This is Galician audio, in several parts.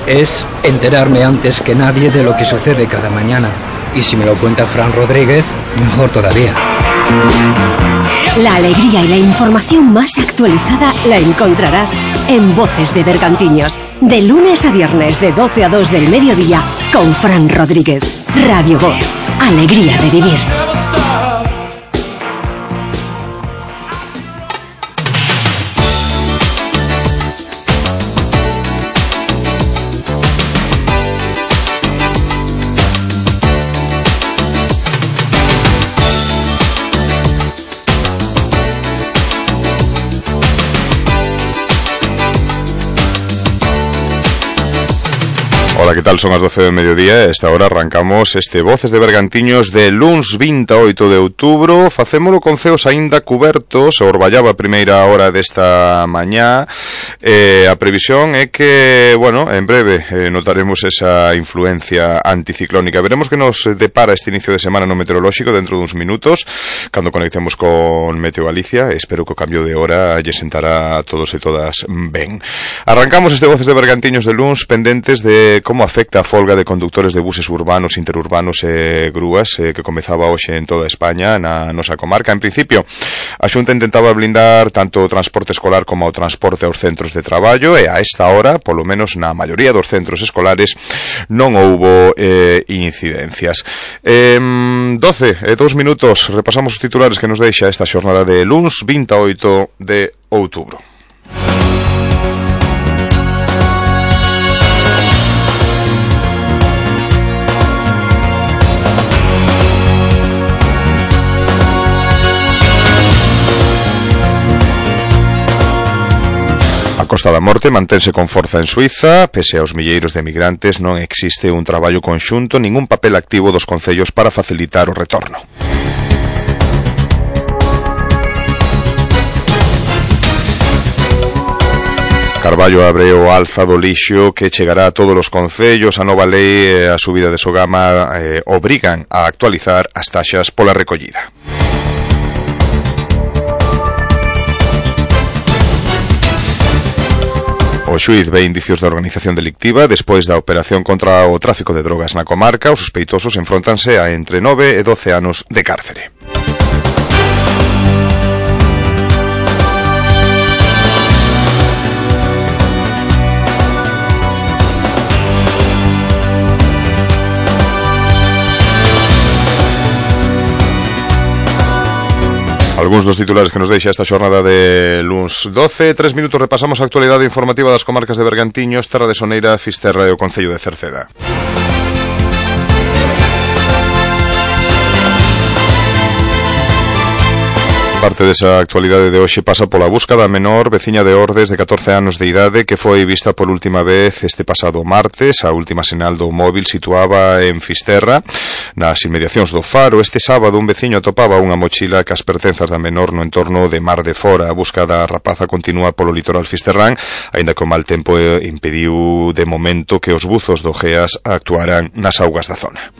es enterarme antes que nadie de lo que sucede cada mañana. Y si me lo cuenta Fran Rodríguez, mejor todavía. La alegría y la información más actualizada la encontrarás en Voces de Bergantiños, de lunes a viernes de 12 a 2 del mediodía, con Fran Rodríguez. Radio Voz, alegría de vivir. Ola, que tal? Son as 12 do mediodía e esta hora arrancamos este Voces de Bergantiños de luns 28 de outubro. Facémolo con ceos aínda cubertos, orballaba a primeira hora desta mañá. A previsión é que, bueno, en breve notaremos esa influencia anticiclónica. Veremos que nos depara este inicio de semana no meteorolóxico dentro duns minutos, cando conectemos con Meteo Galicia. Espero que o cambio de hora lle sentará a todos e todas ben. Arrancamos este Voces de Bergantiños de luns pendentes de como afecta a folga de conductores de buses urbanos, interurbanos e grúas que comezaba hoxe en toda España, na nosa comarca. En principio, a Xunta intentaba blindar tanto o transporte escolar como o transporte aos centros de traballo e a esta hora, polo menos na maioría dos centros escolares, non houbo incidencias. 12 e 2 minutos, repasamos os titulares que nos deixa esta xornada de luns 28 de outubro. Costa da Morte mantense con forza en Suiza. Pese aos milleiros de migrantes, non existe un traballo conxunto, ningún papel activo dos concellos para facilitar o retorno. Carballo abre o alza do lixo que chegará a todos os concellos. A nova lei e a subida de Sogama obrigan a actualizar as taxas pola recollida. O xuíz ve indicios de organización delictiva despois da operación contra o tráfico de drogas na comarca. Os sospeitosos enfróntanse a entre 9 e 12 anos de cárcere. Algúns dos titulares que nos deixa esta xornada de luns 12. 3 minutos repasamos a actualidade informativa das comarcas de Bergantiños, Terra de Soneira, Fisterra e o Concello de Cerceda. Parte desa actualidade de hoxe pasa pola busca da menor veciña de Ordes de 14 anos de idade que foi vista por última vez este pasado martes. A última sinal do móvil situaba en Fisterra, nas inmediacións do Faro. Este sábado un veciño atopaba unha mochila cas pertenzas da menor no entorno de Mar de Fora. A busca da rapaza continúa polo litoral fisterrán, aínda que o mal tempo impediu de momento que os buzos do GEAS actuaran nas augas da zona.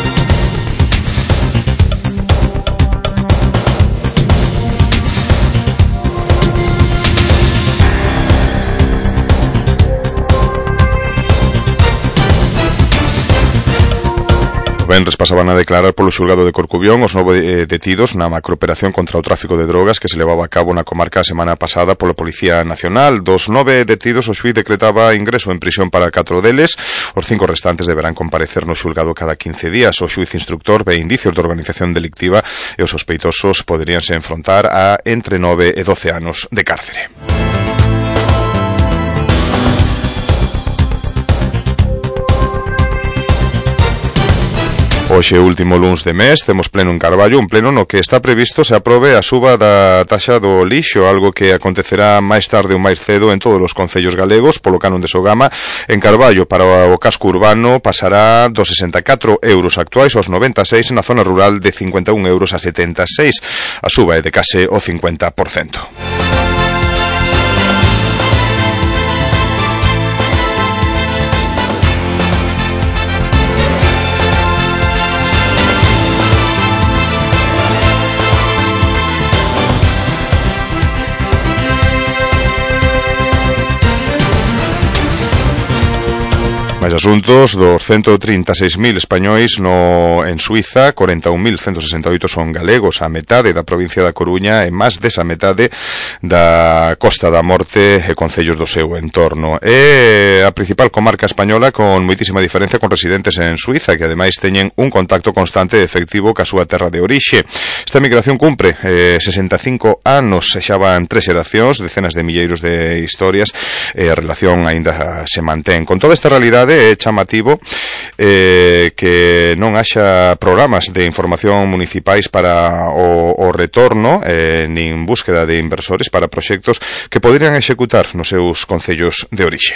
Venres pasaban a declarar polo xulgado de Corcubión os 9 detidos na macrooperación contra o tráfico de drogas que se levaba a cabo na comarca a semana pasada pola Policía Nacional. Dos 9 detidos, o xuíz decretaba ingreso en prisión para 4 deles. Os 5 restantes deberán comparecer no xulgado cada 15 días. O xuíz instructor ve indicios de organización delictiva e os sospeitosos poderíanse enfrontar a entre 9 e 12 anos de cárcere. Hoxe, último luns de mes, temos pleno en Carballo, un pleno no que está previsto se aprobe a suba da taxa do lixo, algo que acontecerá máis tarde ou máis cedo en todos os concellos galegos. Polo canon de Sogama, en Carballo, para o casco urbano, pasará dos 64 euros actuais aos 96, na zona rural de 51 euros a 76. A suba é de case o 50%. Máis asuntos, dos 136.000 españois en Suiza, 41.168 son galegos, a metade da provincia da Coruña e máis desa metade da Costa da Morte e concellos do seu entorno. É a principal comarca española con moitísima diferencia con residentes en Suiza, que ademais teñen un contacto constante e efectivo ca súa terra de orixe. Esta migración cumpre 65 anos, xa van 3 xeracións, decenas de milleiros de historias, e a relación aínda se mantén. Con toda esta realidade é chamativo que non haxa programas de información municipais para o retorno nin búsqueda de inversores para proxectos que poderían executar nos seus concellos de orixe.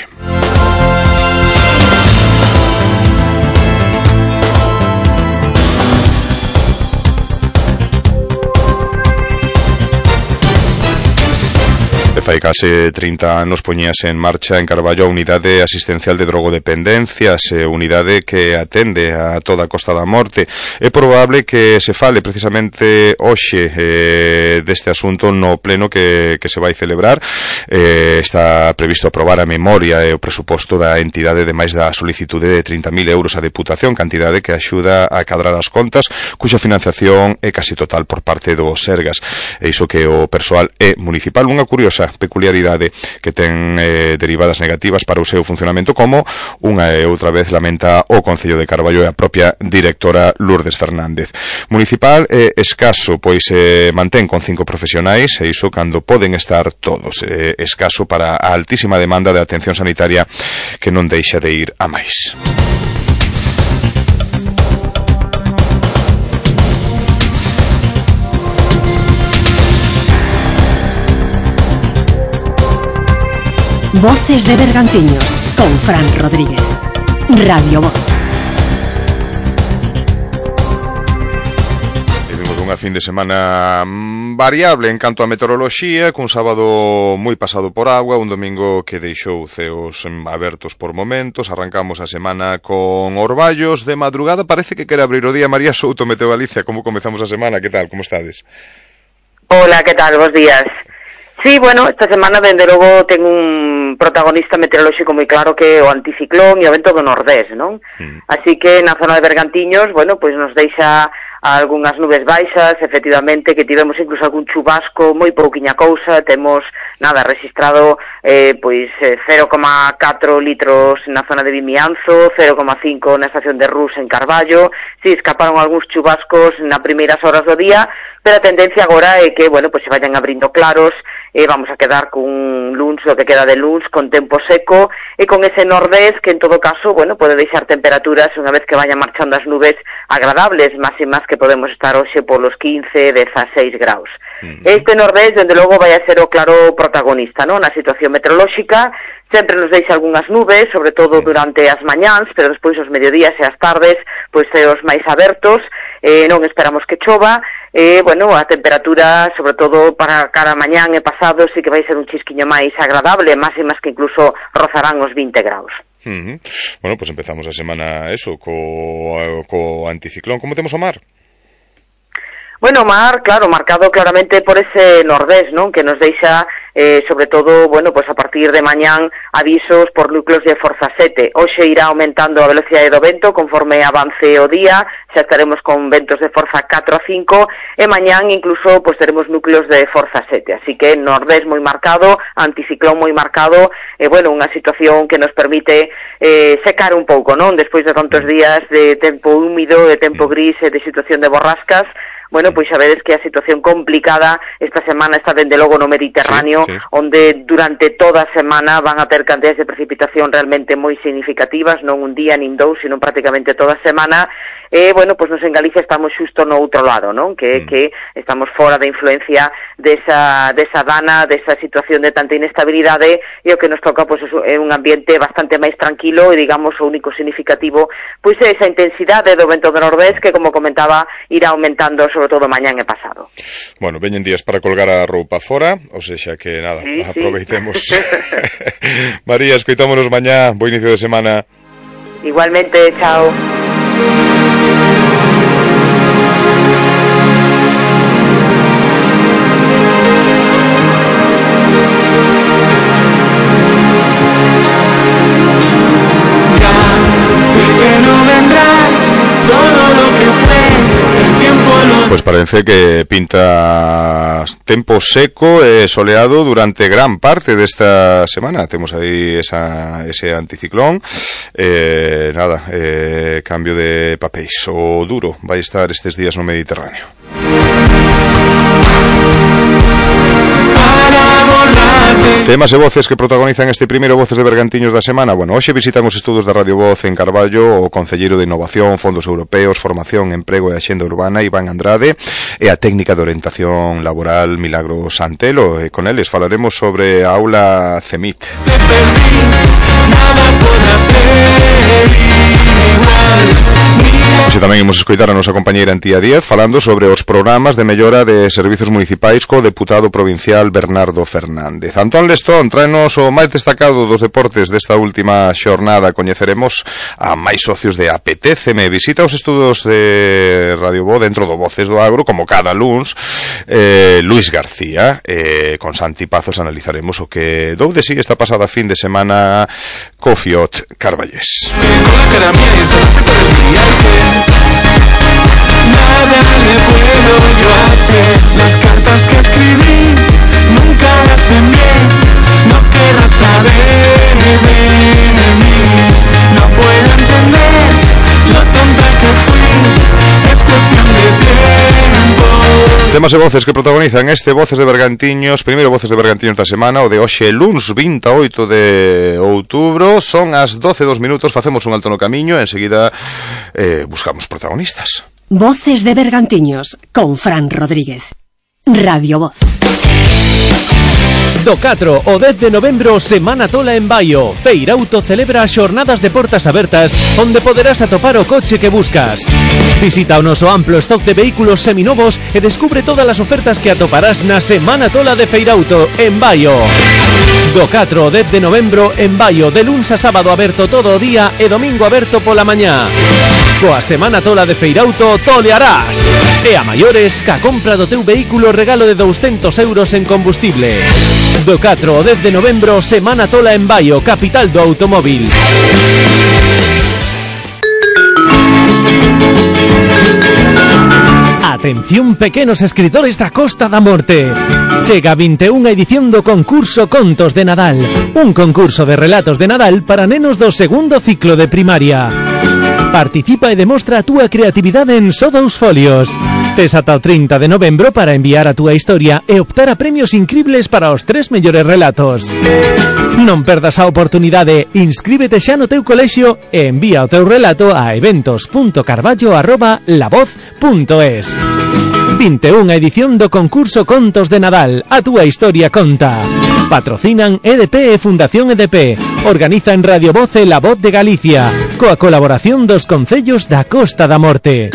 Fai case 30 anos poñíase en marcha en Carballo a Unidade Asistencial de Drogodependencias, unidade que atende a toda a Costa da Morte. É probable que se fale precisamente hoxe deste asunto no pleno que se vai celebrar. Está previsto aprobar a memoria e o presuposto da entidade de máis da solicitude de 30.000 euros a Deputación, cantidade que axuda a cadrar as contas, cuxa financiación é casi total por parte do Sergas. E iso que o persoal é municipal. Unha curiosa peculiaridade que ten derivadas negativas para o seu funcionamento, como unha e outra vez lamenta o Concello de Carballo e a propia directora Lourdes Fernández. Municipal é escaso, pois mantén con 5 profesionais, e iso cando poden estar todos. Escaso para a altísima demanda de atención sanitaria que non deixa de ir a máis. Voces de Bergantiños, con Fran Rodríguez. Radio Voz. Vivimos unha fin de semana variable en canto a meteoroloxía, cun sábado moi pasado por agua, un domingo que deixou ceos abertos por momentos. Arrancamos a semana con orballos de madrugada, parece que quere abrir o día. María Souto, Meteo Galicia, como comezamos a semana? Que tal, como estades? Hola, que tal, bos días. Sí, bueno, esta semana, dende logo, ten un protagonista meteorolóxico moi claro que é o anticiclón e o vento do nordés, non? Así que na zona de Bergantiños, bueno, pois nos deixa algunhas nubes baixas, efectivamente, que tivemos incluso algún chubasco, moi pouquiña cousa, temos, registrado, 0,4 litros na zona de Vimianzo, 0,5 na estación de Rus en Carballo. Sí, escaparon algúns chubascos na primeiras horas do día, pero a tendencia agora é que, bueno, pois se vayan abrindo claros, vamos a quedar cun luns, o que queda de luns, con tempo seco, e con ese nordés que en todo caso, bueno, pode deixar temperaturas, unha vez que vayan marchando as nubes, agradables, máximas que podemos estar hoxe polos 15, 16 graus. Este nordés, dende logo, vai a ser o claro protagonista, non? Na situación meteorolóxica, sempre nos deixa algunhas nubes, sobre todo durante as mañáns, pero despois os mediodías e as tardes, pois ceos máis abertos, non esperamos que chova. Bueno, a temperatura, sobre todo para cara mañán e pasado, sí que vai ser un chisquiño máis agradable, máximas que incluso rozarán os 20 graus. Bueno, pues empezamos a semana co anticiclón. Como temos o mar? Bueno, o mar, claro, marcado claramente por ese nordés, non? Que nos deixa, sobre todo, bueno, pues a partir de mañán, avisos por núcleos de forza 7. Hoxe irá aumentando a velocidade do vento conforme avance o día, xa estaremos con ventos de forza 4 a 5, e mañán incluso pues teremos núcleos de forza 7. Así que nordés moi marcado, anticiclón moi marcado, bueno, unha situación que nos permite secar un pouco, non? Despois de tantos días de tempo húmido, de tempo gris e de situación de borrascas, bueno, pois xa vedes que a situación complicada esta semana está dende logo no Mediterráneo, onde durante toda a semana van a ter cantidades de precipitación realmente moi significativas, non un día nin dous, sino prácticamente toda a semana. Bueno, pois nos en Galicia estamos xusto no outro lado, non? Que estamos fora da influencia desa dana, desa situación de tanta inestabilidade, e o que nos toca pois é un ambiente bastante máis tranquilo, e digamos o único significativo pois é esa intensidade do vento do nordés que, como comentaba, irá aumentando sobre todo mañán e pasado. Bueno, veñen días para colgar a roupa fora, ou seja que nada, aproveitemos. María, escoitámonos mañá, bo inicio de semana. Igualmente, chao. Pois parece que pinta tempo seco e soleado durante gran parte desta semana. Temos aí ese anticiclón. Cambio de papéis. O duro vai estar estes días no Mediterráneo. Temas e voces que protagonizan este primeiro Voces de Bergantiños da semana. Bueno, hoxe visitan os estudos da Radio Voz en Carballo o concelleiro de Innovación, Fondos Europeos, Formación, Emprego e Axenda Urbana, Iván Andrade, e a técnica de orientación laboral Milagro Santelo. E con eles falaremos sobre a aula CEMIT. Hoxe tamén imos escoitar a nosa compañeira Antía Díaz falando sobre os programas de mellora de servizos municipais co deputado provincial Bernardo Fernández. Antón Lestón traenos o máis destacado dos deportes desta última xornada. Coñeceremos a máis socios de Apetéceme. Visita os estudos de Radio Voz dentro do Voces do Agro, como cada luns, Luis García. Con Santi Pazos analizaremos o que dou de si esta pasada fin de semana co Fiot Carballés. Nada le puedo yo hacer. Las cartas que escribí nunca las envié. No querrás saber de mí. No puedo entender lo tonta que fui. Es cuestión de tiempo. Temas e voces que protagonizan este Voces de Bergantiños, primeiro Voces de Bergantiños da semana, o de hoxe, luns 28 de outubro. Son as 12:02, facemos un alto no camiño e enseguida buscamos protagonistas. Voces de Bergantiños, con Fran Rodríguez. Radio Voz. Do 4 ao 10 de novembro, Semana Tola en Baio. Feirauto celebra xornadas de portas abertas onde poderás atopar o coche que buscas. Visita o noso amplo stock de vehículos seminovos e descubre todas as ofertas que atoparás na Semana Tola de Feirauto en Baio. Do 4 ao 10 de novembro en Baio, de luns a sábado aberto todo o día e domingo aberto pola mañá. Coa Semana Tola de Feirauto tolearás. E a maiores, ca compra do teu vehículo regalo de 200 euros en combustible. Do 4 ao 10 de novembro, Semana Tola en Baio, capital do automóvil. Atención, pequenos escritores da Costa da Morte. Chega a 21 edición do concurso Contos de Nadal. Un concurso de relatos de Nadal para nenos do segundo ciclo de primaria. Participa e demostra a túa creatividade en só 2 folios. Tes ata o 30 de novembro para enviar a túa historia e optar a premios incribles para os 3 mellores relatos. Non perdas a oportunidade, inscríbete xa no teu colexio e envía o teu relato a eventos.carballo@lavoz.es. 21 edición do concurso Contos de Nadal. A túa historia conta. Patrocinan EDP e Fundación EDP. Organiza en Radio Voz e La Voz de Galicia, coa colaboración dos concellos da Costa da Morte.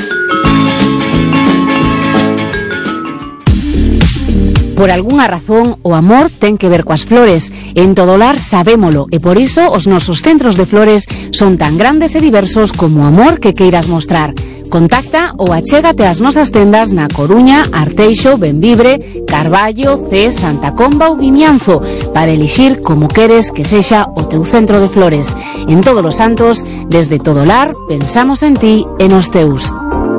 Por algunha razón, o amor ten que ver coas flores. En todo lar sabémolo, e por iso os nosos centros de flores son tan grandes e diversos como o amor que queiras mostrar. Contacta ou achégate ás nosas tendas na Coruña, Arteixo, Benvibre, Carballo, Cee, Santa Comba ou Vimianzo para elixir como queres que sexa o teu centro de flores. En Todos os Santos, desde todo lar, pensamos en ti e nos teus.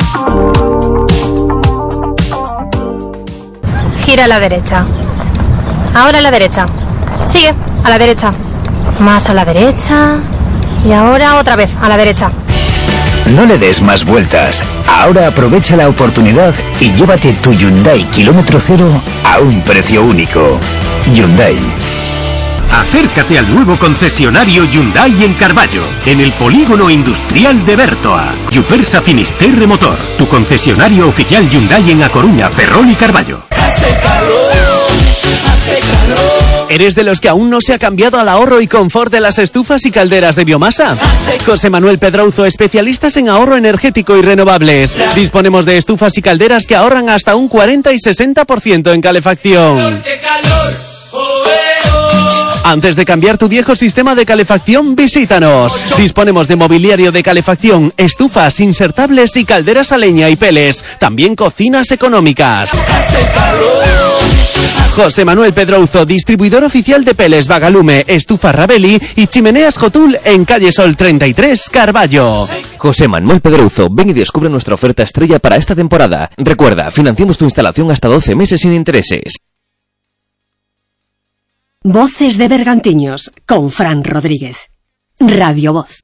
Gira a la derecha. Ahora a la derecha. Sigue, a la derecha. Más a la derecha. Y ahora otra vez, a la derecha. No le des más vueltas. Ahora aprovecha la oportunidad y llévate tu Hyundai kilómetro cero a un precio único. Hyundai. Acércate al nuevo concesionario Hyundai en Carballo, en el polígono industrial de Bertoa. Yupersa Finisterre Motor, tu concesionario oficial Hyundai en A Coruña, Ferrol y Carballo. Hace calor, hace calor. ¿Eres de los que aún no se ha cambiado al ahorro y confort de las estufas y calderas de biomasa? José Manuel Pedrouzo, especialistas en ahorro energético y renovables. Disponemos de estufas y calderas que ahorran hasta un 40 y 60% en calefacción. Antes de cambiar tu viejo sistema de calefacción, visítanos. Disponemos de mobiliario de calefacción, estufas insertables y calderas a leña y peles. También cocinas económicas. José Manuel Pedrouzo, distribuidor oficial de peles Vagalume, estufa Rabeli y chimeneas Jotul en calle Sol 33, Carballo. José Manuel Pedrouzo, ven y descubre nuestra oferta estrella para esta temporada. Recuerda, financiamos tu instalación hasta 12 meses sin intereses. Voces de Bergantiños, con Fran Rodríguez. Radio Voz.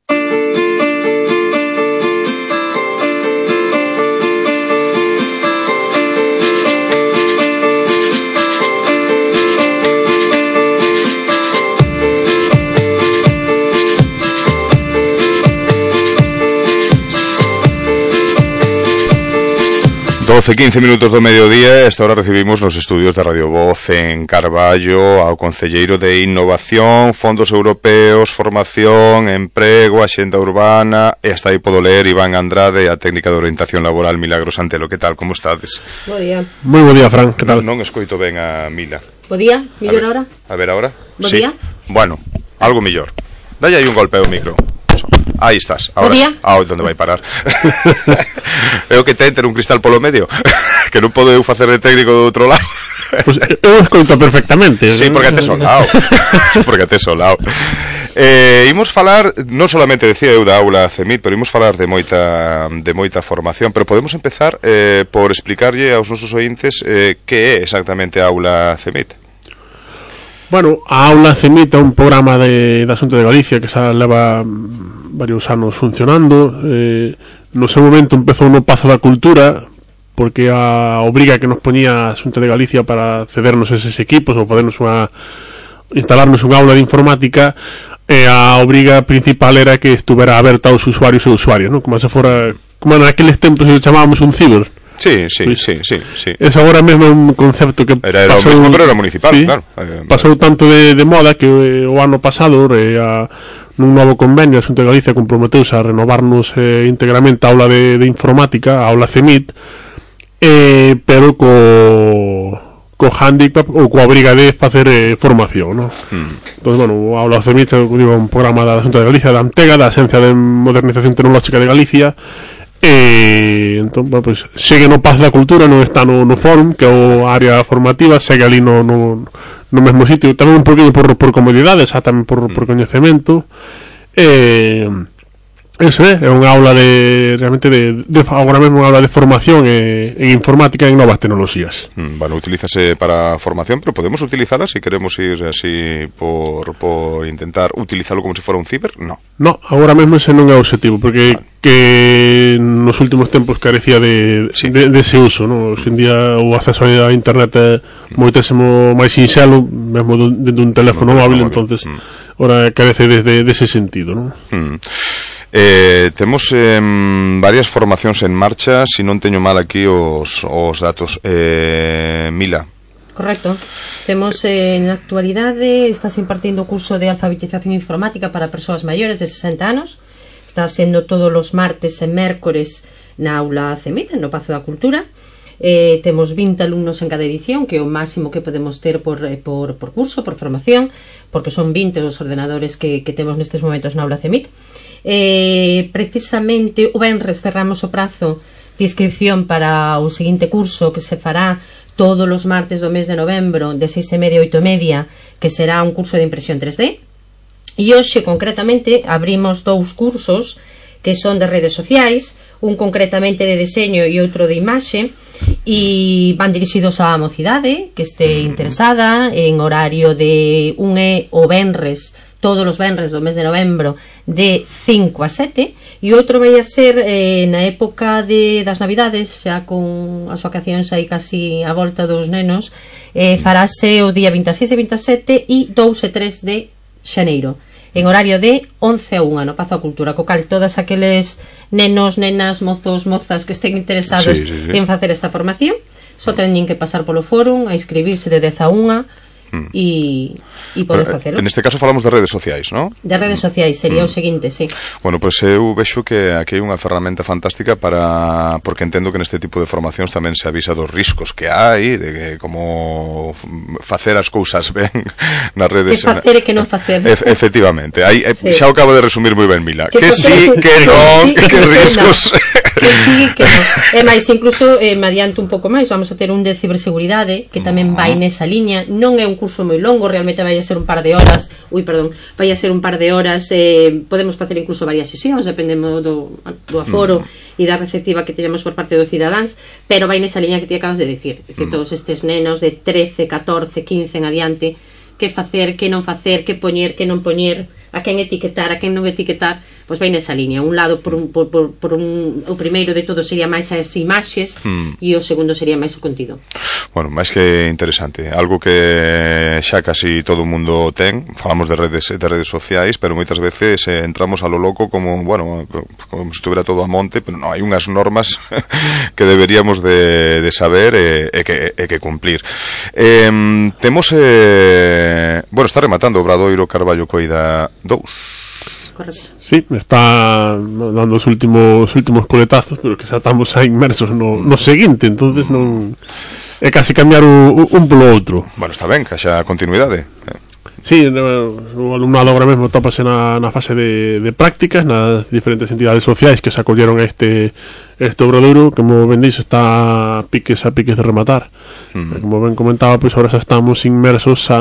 12:15 minutos do mediodía. Esta hora recibimos nos estudios de Radio Voz en Carballo ao concelleiro de Innovación, Fondos Europeos, Formación, Emprego, Axenda Urbana, e hasta aí podo ler Iván Andrade, a técnica de orientación laboral Milagros Antelo. Que tal, como estades? Bo día. Moi bo día, Fran, que tal? Non escoito ben a Mila. Bo día, millor ahora? A ver ahora? Bo sí. día. Bueno, algo millor. Dalle aí un golpe ao micro. Aí estás. Ahora, onde vai parar? É o que ten ter un cristal polo medio, que non podo eu facer de técnico do outro lado. Pues eu escoito perfectamente. Sí, porque te solao. Porque te solao. Imos falar, non solamente decía eu da aula CEMIT, pero imos falar de moita formación, pero podemos empezar por explicarlle aos nosos ointes que é exactamente a aula CEMIT. Bueno, a aula CEMIT é un programa da Xunta de Galicia que xa leva varios anos funcionando. No seu momento empezou no Pazo da Cultura, porque a obriga que nos poñía a Xunta de Galicia para cedernos eses equipos ou podernos instalarnos unha aula de informática, a obriga principal era que estuvera aberta aos usuarios e usuarios, ¿no? Como se fora, como naqueles tempos que chamábamos un ciber. Sí. Es agora mesmo un concepto que era pasou, o mesmo, pero era municipal, sí, claro. Pasou tanto de moda que o ano pasado nun novo convenio a Xunta de Galicia comprometeuse a renovarnos íntegramente a aula de informática, a aula CEMIT, pero co handicap ou coa obriga de facer formación, ¿no? Entón, bueno, a aula CEMIT é un programa da Xunta de Galicia, da Antega, da Axencia de Modernización Tecnolóxica de Galicia. Entón, bueno, pues, segue no Pazo da Cultura, non está no Fórum, que é o área formativa, segue ali no mesmo sitio, tamén un poquinho por comodidade, xa tamén por coñecemento. Eso é unha aula realmente agora mesmo unha aula de formación en informática e en novas tecnoloxías. Bueno, utilízase para formación, pero podemos utilizarla se queremos ir así por intentar utilizarlo como se fora un ciber? No, agora mesmo ese non é o objetivo, porque que nos últimos tempos carecía de ese uso, ¿no? Hoxe en día o acceso a internet é moitésimo máis sinxelo, mesmo dentro dun teléfono móvil, entonces ahora carece dese sentido, ¿no? Temos varias formacións en marcha, se non teño mal aquí os datos. Mila. Correcto. Temos na actualidade, estás impartindo o curso de alfabetización informática para persoas maiores de 60 anos. Está sendo todos os martes e mércores na aula CEMIT, no Pazo da Cultura. Temos 20 alumnos en cada edición, que é o máximo que podemos ter por curso, por formación, porque son 20 os ordenadores que temos nestes momentos na aula CEMIT. Precisamente o venres cerramos o prazo de inscripción para o seguinte curso, que se fará todos os martes do mes de novembro de 6:30 a 8:30, que será un curso de impresión 3D. E hoxe concretamente abrimos dous cursos que son de redes sociais, un concretamente de deseño e outro de imaxe, e van dirixidos á mocidade que este interesada, en horario de o venres, todos os venres do mes de novembro, de 5 a 7, e outro vai a ser na época das navidades, xa con as vacacións aí casi a volta dos nenos, farase o día 26 e 27 e 2 e 3 de xaneiro, en horario de 11 a 1 no Pazo da Cultura, co cal todas aqueles nenos, nenas, mozos, mozas que estén interesados en facer esta formación só teñen que pasar polo fórum a inscribirse de 10 a 1 e poder facelo. En este caso falamos de redes sociais, non? De redes sociais sería o seguinte, sí. Bueno, pois eu vexo que aquí hai unha ferramenta fantástica porque entendo que neste tipo de formacións tamén se avisa dos riscos que hai, de como facer as cousas ben nas redes. Que facer e que non facer. Efectivamente, xa o acabo de resumir moi ben, Mila. Que sí, que non, que riscos Que sí, que non. E máis, incluso, me adianto un pouco máis, vamos a ter un de ciberseguridade, que tamén vai nesa liña. Non é un curso moi longo, realmente vai a ser un par de horas. Vai a ser un par de horas. Podemos facer incluso varias sesións, dependendo do aforo e da receptiva que teñamos por parte dos cidadáns, pero vai nesa liña que ti acabas de dicir. Que todos estes nenos de 13, 14, 15 en adiante, que facer, que non facer, que poñer, que non poñer, a quen etiquetar, a quen non etiquetar, pois vai nesa liña. Un lado, o primeiro de todo sería máis as imaxes e o segundo sería máis o contido. Bueno, máis que interesante. Algo que xa casi todo o mundo ten. Falamos de redes sociais, pero moitas veces entramos a lo loco como, bueno, como se estuviera todo a monte, pero non, hai unhas normas que deberíamos de saber e que cumplir. Temos bueno, está rematando o Obradoiro Carballo Coida 2. Correcto. Sí, está dando os últimos coletazos, pero que xa estamos aí inmersos no seguinte, entonces non é casi cambiar un polo outro. Bueno, está ben, que xa continuidade. Sí, o alumnado agora mesmo tópase na fase de prácticas nas diferentes entidades sociais que se acolleron a este obradoiro, que, como ben dixo, está a piques de rematar. Como ben comentaba, pois agora xa estamos inmersos xa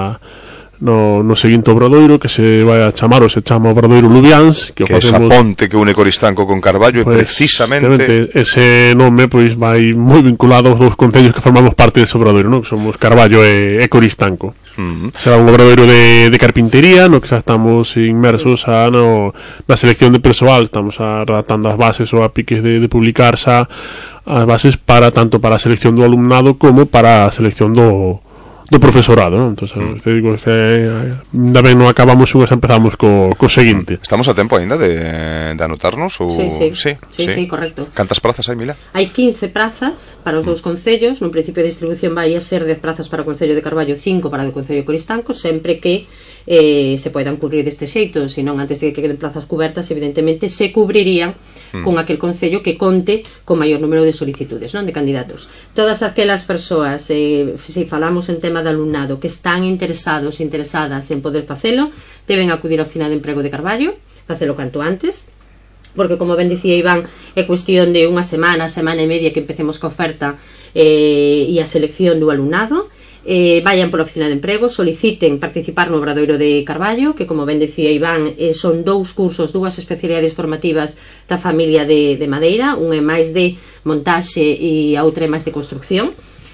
no seguinte obradoiro, que se vai a chamar, ou se chama Obradoiro Lubiáns, que esa ponte que une Coristanco con Carballo, pues, precisamente ese nome pois vai moi vinculado aos dous concellos que formamos parte dese obradoiro, non? Que somos Carballo e Coristanco. Será un obradoiro de carpintería, no que xa estamos inmersos na selección de persoal, estamos redactando as bases ou a piques de publicar xa as bases tanto para a selección do alumnado como para a selección do profesorado, non? Entón, te digo, ainda ben non acabamos unhas, empezamos co seguinte. Estamos a tempo ainda de anotarnos? Ou... Sí, correcto. Cantas prazas hai, Mila? Hai 15 prazas para os dous concellos. No principio de distribución vai a ser 10 prazas para o Concello de Carballo, 5 para o Concello de Coristanco, sempre que se poidan cubrir deste xeito. Senón, antes de que queden plazas cubertas, evidentemente se cubrirían con aquel concello que conte con maior número de solicitudes, non, de candidatos. Todas aquelas persoas, se falamos en tema de alumnado, que están interesadas en poder facelo, deben acudir á oficina de emprego de Carballo, facelo canto antes, porque, como ben dicía Iván, é cuestión de unha semana e media que empecemos ca oferta e a selección do alumnado. Vayan pola oficina de emprego, soliciten participar no Obradoiro de Carballo, que, como ben decía Iván, son dous cursos, dúas especialidades formativas da familia de Madeira. Un é máis de montaxe e a outra é máis de construcción.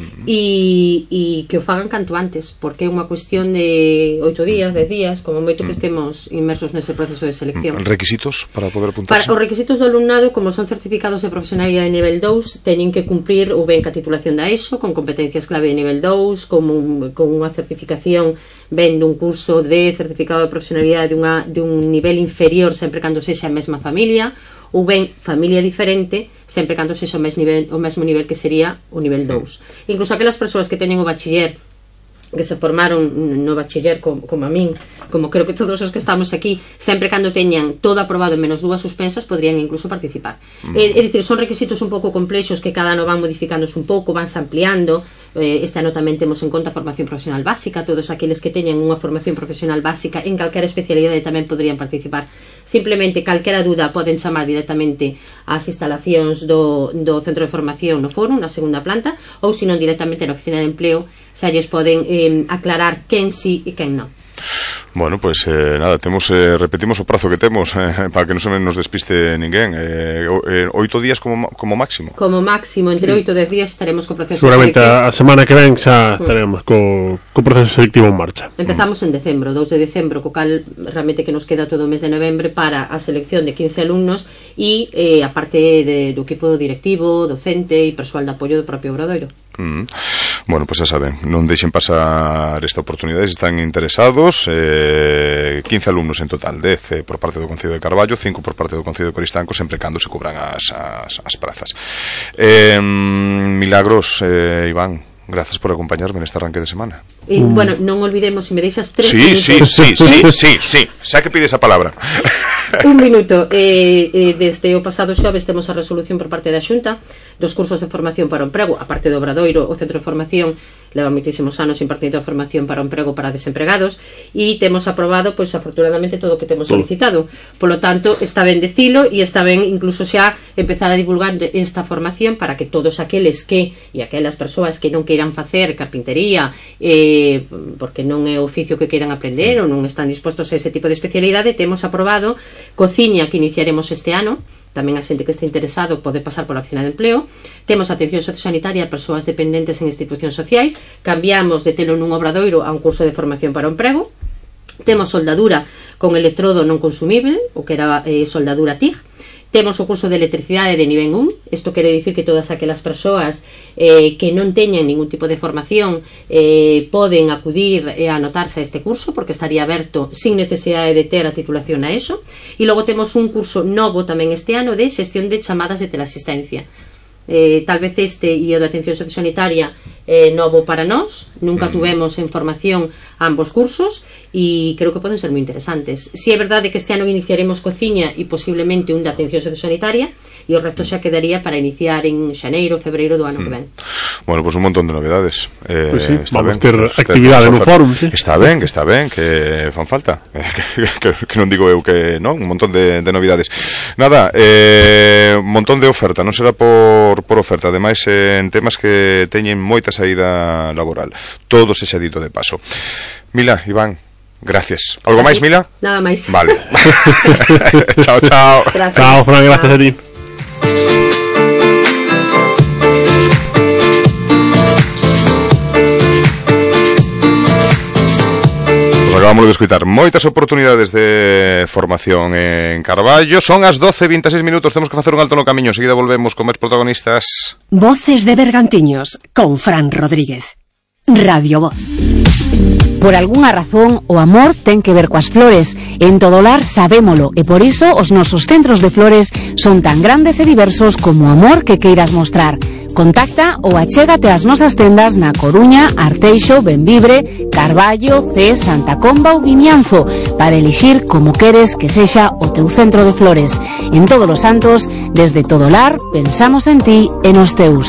E que o fagan canto antes, porque é unha cuestión de 8 días, 10 días, como moito que estemos inmersos nese proceso de selección. Requisitos para poder apuntarse? Os requisitos do alumnado, como son certificados de profesionalidade de nivel 2, teñen que cumplir ou ben ca titulación da ESO, con competencias clave de nivel 2, con unha certificación ben dun curso de certificado de profesionalidade de un nivel inferior, sempre cando sexa a mesma familia, ou ben familia diferente, sempre cando sexa o mesmo nivel que sería o nivel 2. Incluso aquelas persoas que teñen o bachiller, que se formaron no bachiller como a min, como creo que todos os que estamos aquí, sempre cando teñan todo aprobado menos 2 suspensas, podrían incluso participar. É dicir, son requisitos un pouco complexos que cada ano van modificándose un pouco, vanse ampliando. Este ano tamén temos en conta a formación profesional básica. Todos aqueles que teñan unha formación profesional básica en calquera especialidade tamén podrían participar. Simplemente, calquera duda poden chamar directamente ás instalacións do Centro de Formación no Fórum, na segunda planta, ou senón directamente na Oficina de Empleo, xa lles poden aclarar quen sí e quen non. Bueno, pues nada, repetimos o prazo que temos para que non se nos despiste ninguén. 8 días como máximo. Como máximo, entre 8 e 10 días estaremos co proceso seguramente a semana que ven xa estaremos co proceso selectivo en marcha. Empezamos en decembro, 2 de decembro, co cal realmente que nos queda todo o mes de novembro para a selección de 15 alumnos e a parte do equipo directivo, docente e persoal de apoio do propio Obradoiro. Bueno, pues xa saben, non deixen pasar esta oportunidade se están interesados. 15 alumnos en total, 10 por parte do Concello de Carballo, 5 por parte do Concello de Coristanco, sempre cando se cubran as prazas. Milagros, Iván, grazas por acompañarme neste arranque de semana. Bueno, non olvidemos, se me deixas 3 minutos. Sí, xa que pides a palabra. Un minuto. Desde o pasado xoves temos a resolución por parte da Xunta dos cursos de formación para o emprego, a parte do Obradoiro, o Centro de Formación leva moitísimos anos impartindo formación para o emprego para desempregados, e temos aprobado, pois, afortunadamente todo o que temos solicitado. Polo tanto, está ben decilo e está ben incluso xa empezar a divulgar esta formación para que todos aqueles que e aquelas persoas que non queiran facer carpintería porque non é o oficio que queiran aprender ou non están dispostos a ese tipo de especialidade, temos aprobado cociña que iniciaremos este ano. Tamén a xente que este interesado pode pasar pola oficina de empleo. Temos atención sociosanitaria a persoas dependentes en institucións sociais. Cambiamos de telo nun obradoiro a un curso de formación para o emprego. Temos soldadura con electrodo non consumible, o que era soldadura TIG. Temos o curso de electricidade de nivel 1. Isto quere dicir que todas aquelas persoas que non teñen ningún tipo de formación poden acudir a anotarse a este curso, porque estaría aberto sin necesidade de ter a titulación a ESO. E logo temos un curso novo tamén este ano de xestión de chamadas de teleasistencia. Tal vez este e o de atención sociosanitaria novo para nós. Nunca tuvemos en formación ambos cursos e creo que poden ser moi interesantes. Si é verdade que este ano iniciaremos cociña e posiblemente un de atención sociosanitaria, e o resto xa quedaría para iniciar en xaneiro, febreiro do ano que ven. Bueno, pues un montón de novedades. Pues sí, vamos ter actividade no fórum, sí. Está ben, que fan falta. que non digo eu que non, un montón de novidades. Nada, un montón de oferta, non será por oferta, ademais en temas que teñen moita saída laboral. Todo se xa dito de paso. Mila, Iván, gracias. ¿Algo máis, Mila? Nada máis. Vale. Chao, chao. Gracias. Chao, Fran, gracias a ti. Acabamos de escutar moitas oportunidades de formación en Carballo. Son as 12:26 minutos, temos que facer un alto no camiño. Enseguida volvemos con máis protagonistas. Voces de Bergantiños con Fran Rodríguez. Radio Voz. Por algunha razón, o amor ten que ver coas flores. En Todolar sabémolo, e por iso os nosos centros de flores son tan grandes e diversos como o amor que queiras mostrar. Contacta ou achégate ás nosas tendas na Coruña, Arteixo, Benvibre, Carballo, Cee, Santa Comba ou Vimianzo para elixir como queres que sexa o teu centro de flores. En Todos os Santos, desde Todolar, pensamos en ti e nos teus.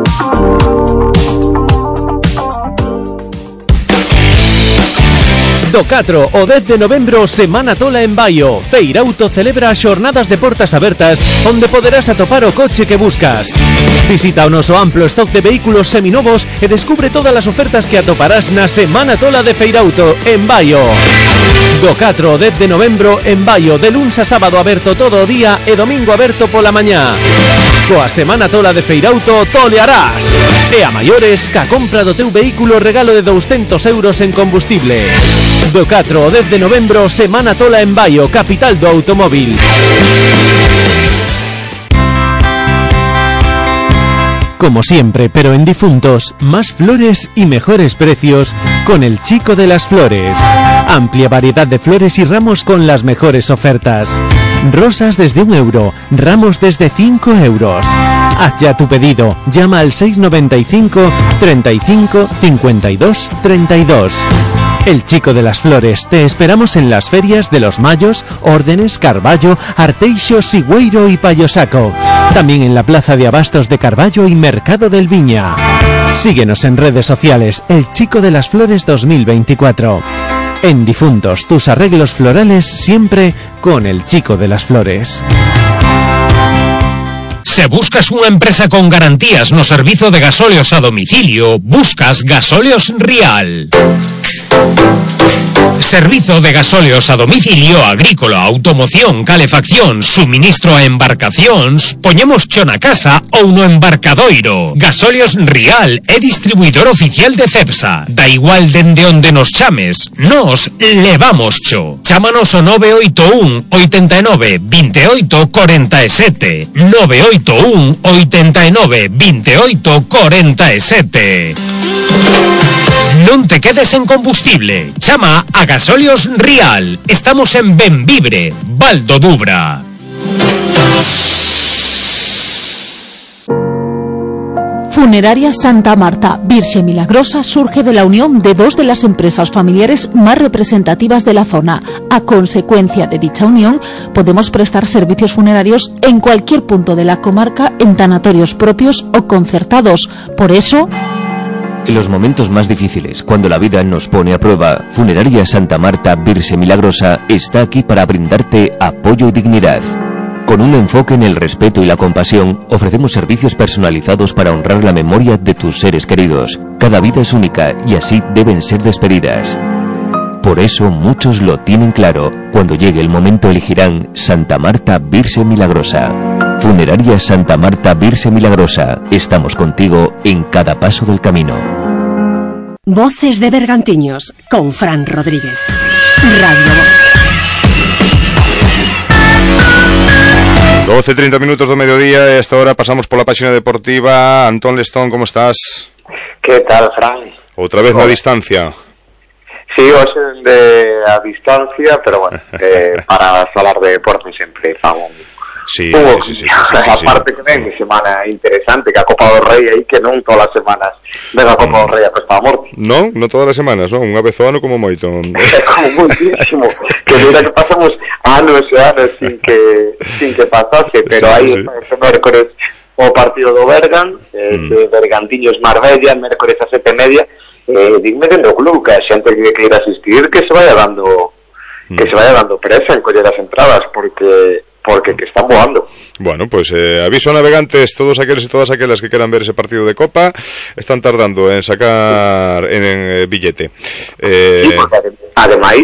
Do 4 ao 10 de novembro, Semana Tola en Baio. Feirauto celebra xornadas de portas abertas onde poderás atopar o coche que buscas. Visita o noso amplo stock de vehículos seminovos e descubre todas as ofertas que atoparás na Semana Tola de Feirauto en Baio. Do 4 ao 10 de novembro en Baio, de luns a sábado aberto todo o día e domingo aberto pola mañá. Coa Semana Tola de Feirauto tolearás. E a maiores, ca compra do teu vehículo regalo de 200 euros en combustible. Do 4 ao 10 de novembro, Semana Tola en Baio, capital do automóvil. Como siempre, pero en difuntos, más flores y mejores precios con el Chico de las Flores. Amplia variedad de flores y ramos con las mejores ofertas. Rosas desde 1 euro, ramos desde 5 euros. Haz ya tu pedido, llama al 695 35 52 32. El Chico de las Flores, te esperamos en las ferias de Los Mayos, Órdenes, Carballo, Arteixo, Sigüeiro y Payosaco. También en la Plaza de Abastos de Carballo y Mercado del Viña. Síguenos en redes sociales, El Chico de las Flores 2024. En difuntos, tus arreglos florales siempre con El Chico de las Flores. Se buscas unha empresa con garantías no servizo de gasóleos a domicilio, buscas Gasóleos Rial. Servizo de gasóleos a domicilio, agrícola, automoción, calefacción, suministro a embarcacións, poñemos cho na casa ou no embarcadoiro. Gasóleos Rial é distribuidor oficial de Cepsa. Da igual dende onde nos chames, nos levamos cho. Chámanos ao 981 89 28 47. 981 89 28 47. Non te quedes en combustible. Chama a Gasóleos Rial. Estamos en Benvibre, Val do Dubra. Funeraria Santa Marta, Virxe Milagrosa, surge de la unión de dos de las empresas familiares más representativas de la zona. A consecuencia de dicha unión, podemos prestar servicios funerarios en cualquier punto de la comarca en tanatorios propios o concertados. Por eso, En los momentos más difíciles, cuando la vida nos pone a prueba, Funeraria Santa Marta Virgen Milagrosa está aquí para brindarte apoyo y dignidad. Con un enfoque en el respeto y la compasión, ofrecemos servicios personalizados para honrar la memoria de tus seres queridos. Cada vida es única y así deben ser despedidas. Por eso muchos lo tienen claro. Cuando llegue el momento elegirán Santa Marta Virgen Milagrosa. Funeraria Santa Marta Virgen Milagrosa. Estamos contigo en cada paso del camino. Voces de Bergantiños con Fran Rodríguez. Radio Voz. 12:30 minutos do mediodía e esta hora pasamos pola páxina deportiva. Antón Lestón, como estás? Que tal, Fran? Outra vez na distancia. Sí, hoxe a distancia, pero bueno, para falar de deporte sempre fago sí, aparte que ven semana interesante, que a Copa do Rei aí que non todas as semanas ven a Copa do Rei a Costa da Morte. Non todas as semanas, non? Unha vez ao ano como moito. Como muitísimo. Que mira que pasamos anos e anos sin que pasase, pero aí este mércores o partido do Bergan, de Bergantiños Marbella, mércores a 7:30, digme dentro do club, que a xente que queira asistir que se vaya dando presa en coller as entradas, porque que están voando. Bueno, pues aviso a navegantes, todos aqueles e todas aquelas que queran ver ese partido de Copa, están tardando en sacar en billete. Sí, porque ademais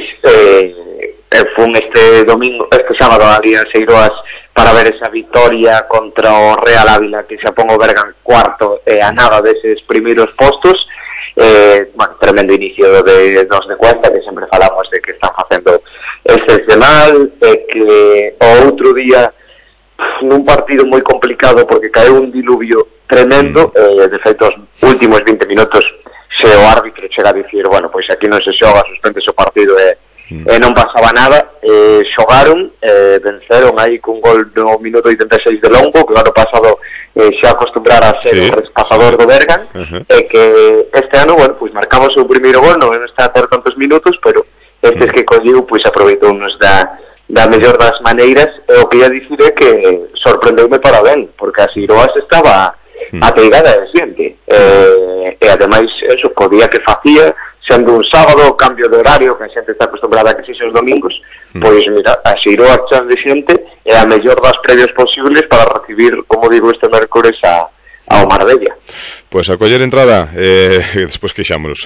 fun este sábado a Liga Seiroas para ver esa vitoria contra o Real Ávila, que se pon o Bergan cuarto a nada deses primeiros postos. Bueno, tremendo inicio dos de Cuesta, que sempre falamos de que están facendo excepcional, que o outro día nun partido moi complicado porque caeu un diluvio tremendo, de feito os últimos 20 minutos se o árbitro chega a dicir, bueno, pois aquí non se xoga, suspende o partido e non pasaba nada, xogaron, venceron aí cun gol no minuto 86 de Longo, que o ano pasado xa acostumbrara a ser o rescatador do Bergan, e que este ano, bueno, pois marcamos o primeiro gol, non está a ter tantos minutos, pero estes que colleu, pois aproveitounos da mellor das maneiras, e o que ia dicir é que sorprendeume para ben, porque a Siroas estaba ateigada de xente, e ademais, eso, co día que facía, sendo un sábado, cambio de horario, que a xente está acostumbrada a que se os domingos, pois mira, a Siroas chan de xente é a mellor das previos posibles para recibir, como digo, este mércores ao Marbella. Pois a coller entrada, despois queixámonos.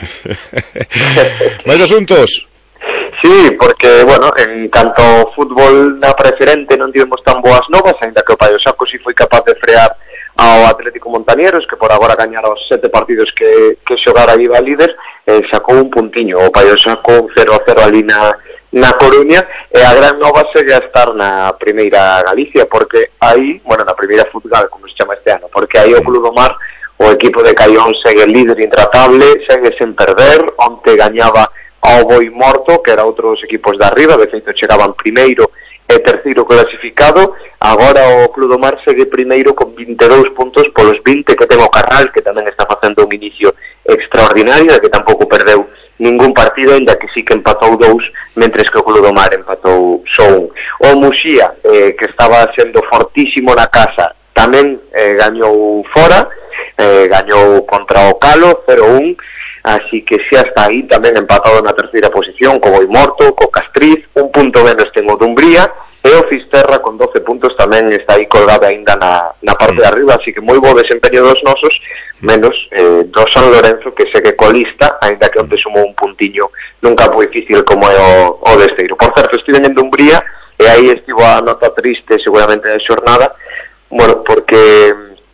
Mais asuntos? Sí, porque, bueno, en canto ao fútbol na preferente non tivemos tan boas novas, ainda que o Paio Saco si foi capaz de frear ao Atlético Montañeros, que por agora gañara os 7 partidos que xogara iba líder, sacou un puntiño, o Paio Saco 0-0 ali na Coruña, e a gran nova segue a estar na primeira Galicia, porque aí, bueno, na primeira Futgal, como se chama este ano, porque aí o Club do Mar, o equipo de Caión segue líder intratable, segue sen perder, onte gañaba ao Boi Morto, que era outros equipos de arriba, de feito chegaban primeiro e terceiro clasificado. Agora o Club do Mar segue primeiro con 22 puntos polos 20 que ten o Carral, que tamén está facendo un inicio extraordinario, e que tampouco perdeu ningún partido, ainda que sí que empatou 2, mentres que o Club do Mar empatou só 1. O Muxía, que estaba sendo fortísimo na casa, tamén gañou fora, gañou contra o Calo 0-1, así que xa está aí tamén empatado na terceira posición co Boi Morto, co Castriz, un punto menos ten o Dumbría, e o Fisterra con 12 puntos tamén está aí colgado aínda na parte de arriba, así que moi bo desempeño dos nosos, menos do San Lorenzo, que segue colista, aínda que onte sumou un puntiño nun campo difícil como é o de Esteiro. Por certo, estiven en Dumbría, e aí estivo a nota triste seguramente da xornada, bueno, porque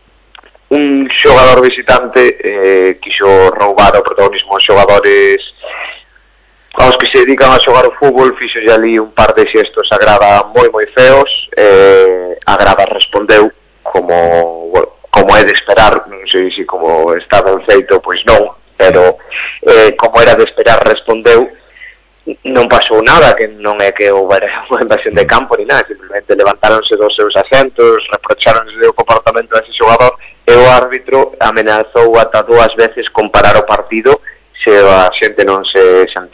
un xogador visitante quixo roubar o protagonismo aos xogadores aos que se dedican a xogar o fútbol, fixo ali un par de xestos a grada moi feos, a grada respondeu como é de esperar, non sei se como está ben feito, pois non, pero como era de esperar respondeu, non pasou nada, que non é que houbera unha invasión de campo ni nada, simplemente levantáronse dos seus asentos, reprocháronse o comportamento dese xogador, e o árbitro amenazou ata 2 veces con parar o partido se a xente non se sentaba.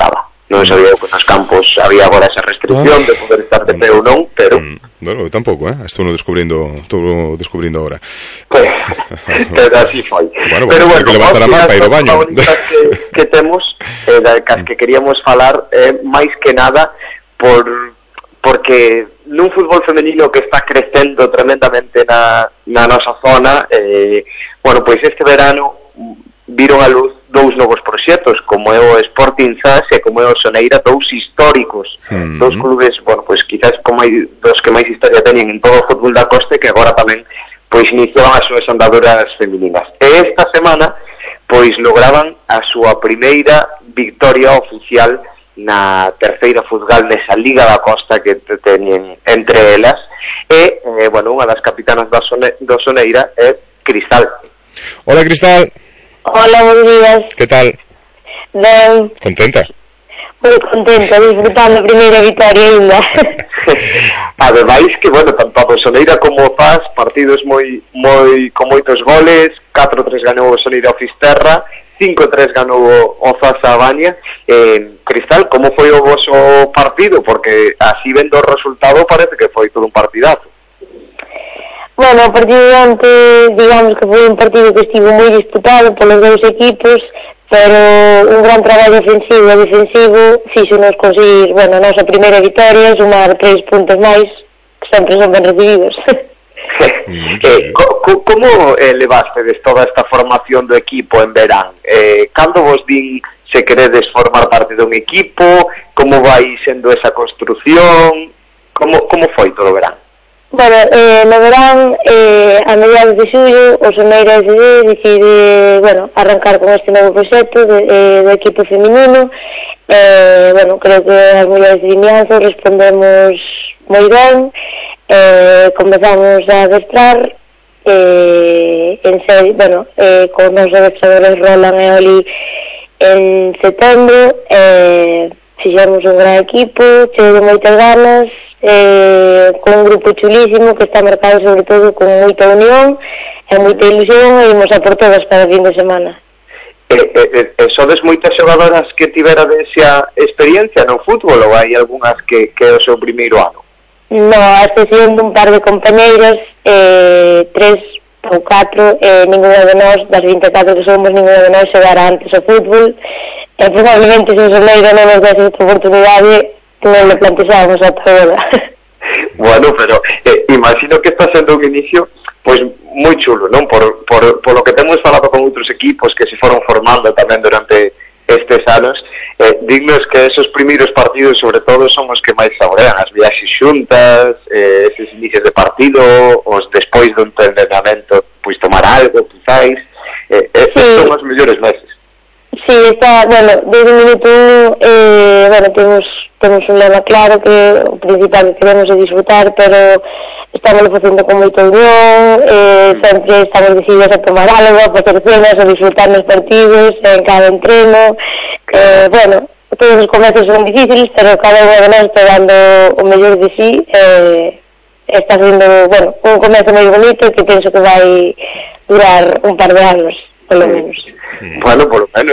Non sabía que nos campos había agora esa restricción de poder estar de pé ou non, pero... Bueno, eu tampouco, estou descubrindo agora. Pero así foi. Bueno, pero bueno, que levantar a man para ir ao baño. Que temos, das que queríamos falar, máis que nada, porque nun fútbol femenino que está crecendo tremendamente na nosa zona, bueno, pois este verano viron a luz dous novos proxectos, como é o Sporting Zas e como é o Soneira, dous históricos, dous clubes, bueno, pois quizás como dos que máis historia teñen en todo o fútbol da costa, que agora tamén pois iniciaban as súas andaduras femininas. E esta semana pois lograban a súa primeira victoria oficial na terceira futgal nesa Liga da Costa que teñen entre elas, e, bueno, unha das capitanas do Soneira é Cristal. Hola, Cristal. Hola, buenos días. Que tal? Ben. Contenta? Moi contenta, disfrutando a primeira victoria ainda. Ademais que, bueno, tanto a Soneira como o Zas, partidos con moitos goles, 4-3 ganou o Soneira ao Fisterra, 5-3 ganou o Zas a Baña. Cristal, como foi o voso partido? Porque así vendo o resultado parece que foi todo un partidazo. Bueno, o partido de antes, digamos que foi un partido que estivo moi disputado polos dous equipos, pero un gran traballo ofensivo e defensivo fíxonos conseguir, bueno, a nosa primeira victoria, sumar 3 puntos máis, que sempre son ben recibidos. Como levastedes toda esta formación do equipo en verán? Cando vos din se queredes formar parte dun equipo? Como vai sendo esa construción? Como foi todo o verán? Bueno, no verán, a mediados de xullo, o Soneira decide, bueno, arrancar con este novo proxecto do equipo feminino. Bueno, creo que as mulleres de Vimianzo respondemos moi ben, comezamos a adestrar, en serio, bueno, con os adestradores Roland e Oli en setembro, fixemos un gran equipo, cheo de moitas ganas, con un grupo chulísimo que está marcado sobre todo con moita unión e moita ilusión, e imos a por todas para o fin de semana. Sodes moitas xogadoras que tiverades xa experiencia no fútbol, ou hai algunhas que é o seu primeiro ano? No, a excepción dun par de compañeiras, 3 ou 4, ninguna de nós, das 24 que somos, ninguna de nós xogara antes o fútbol, e probablemente se o Soneira non nos dese esta oportunidade non le planteábamos a toda. Bueno, pero imagino que está sendo un inicio pois moi chulo, non? Por lo que temos falado con outros equipos que se foron formando tamén durante estes anos, dignos que esos primeiros partidos sobre todo son os que máis saborean, as viaxes xuntas, eses inicios de partido, os despois do entrenamento, pois tomar algo, quizáis, son os mellores meses. Sí, está, bueno, desde o minuto 1, bueno, temos un lema claro que o principal que queremos é disfrutar, pero estamos facendo con moita unión, sempre estamos decididos a tomar algo, a facer cenas, a disfrutar nos partidos, en cada entreno, bueno, todos os comezos son difíciles, pero cada unha de nós está dando o mellor de sí, está sendo, bueno, un comezo moi bonito que penso que vai durar un par de anos, polo menos. Bueno, por lo menos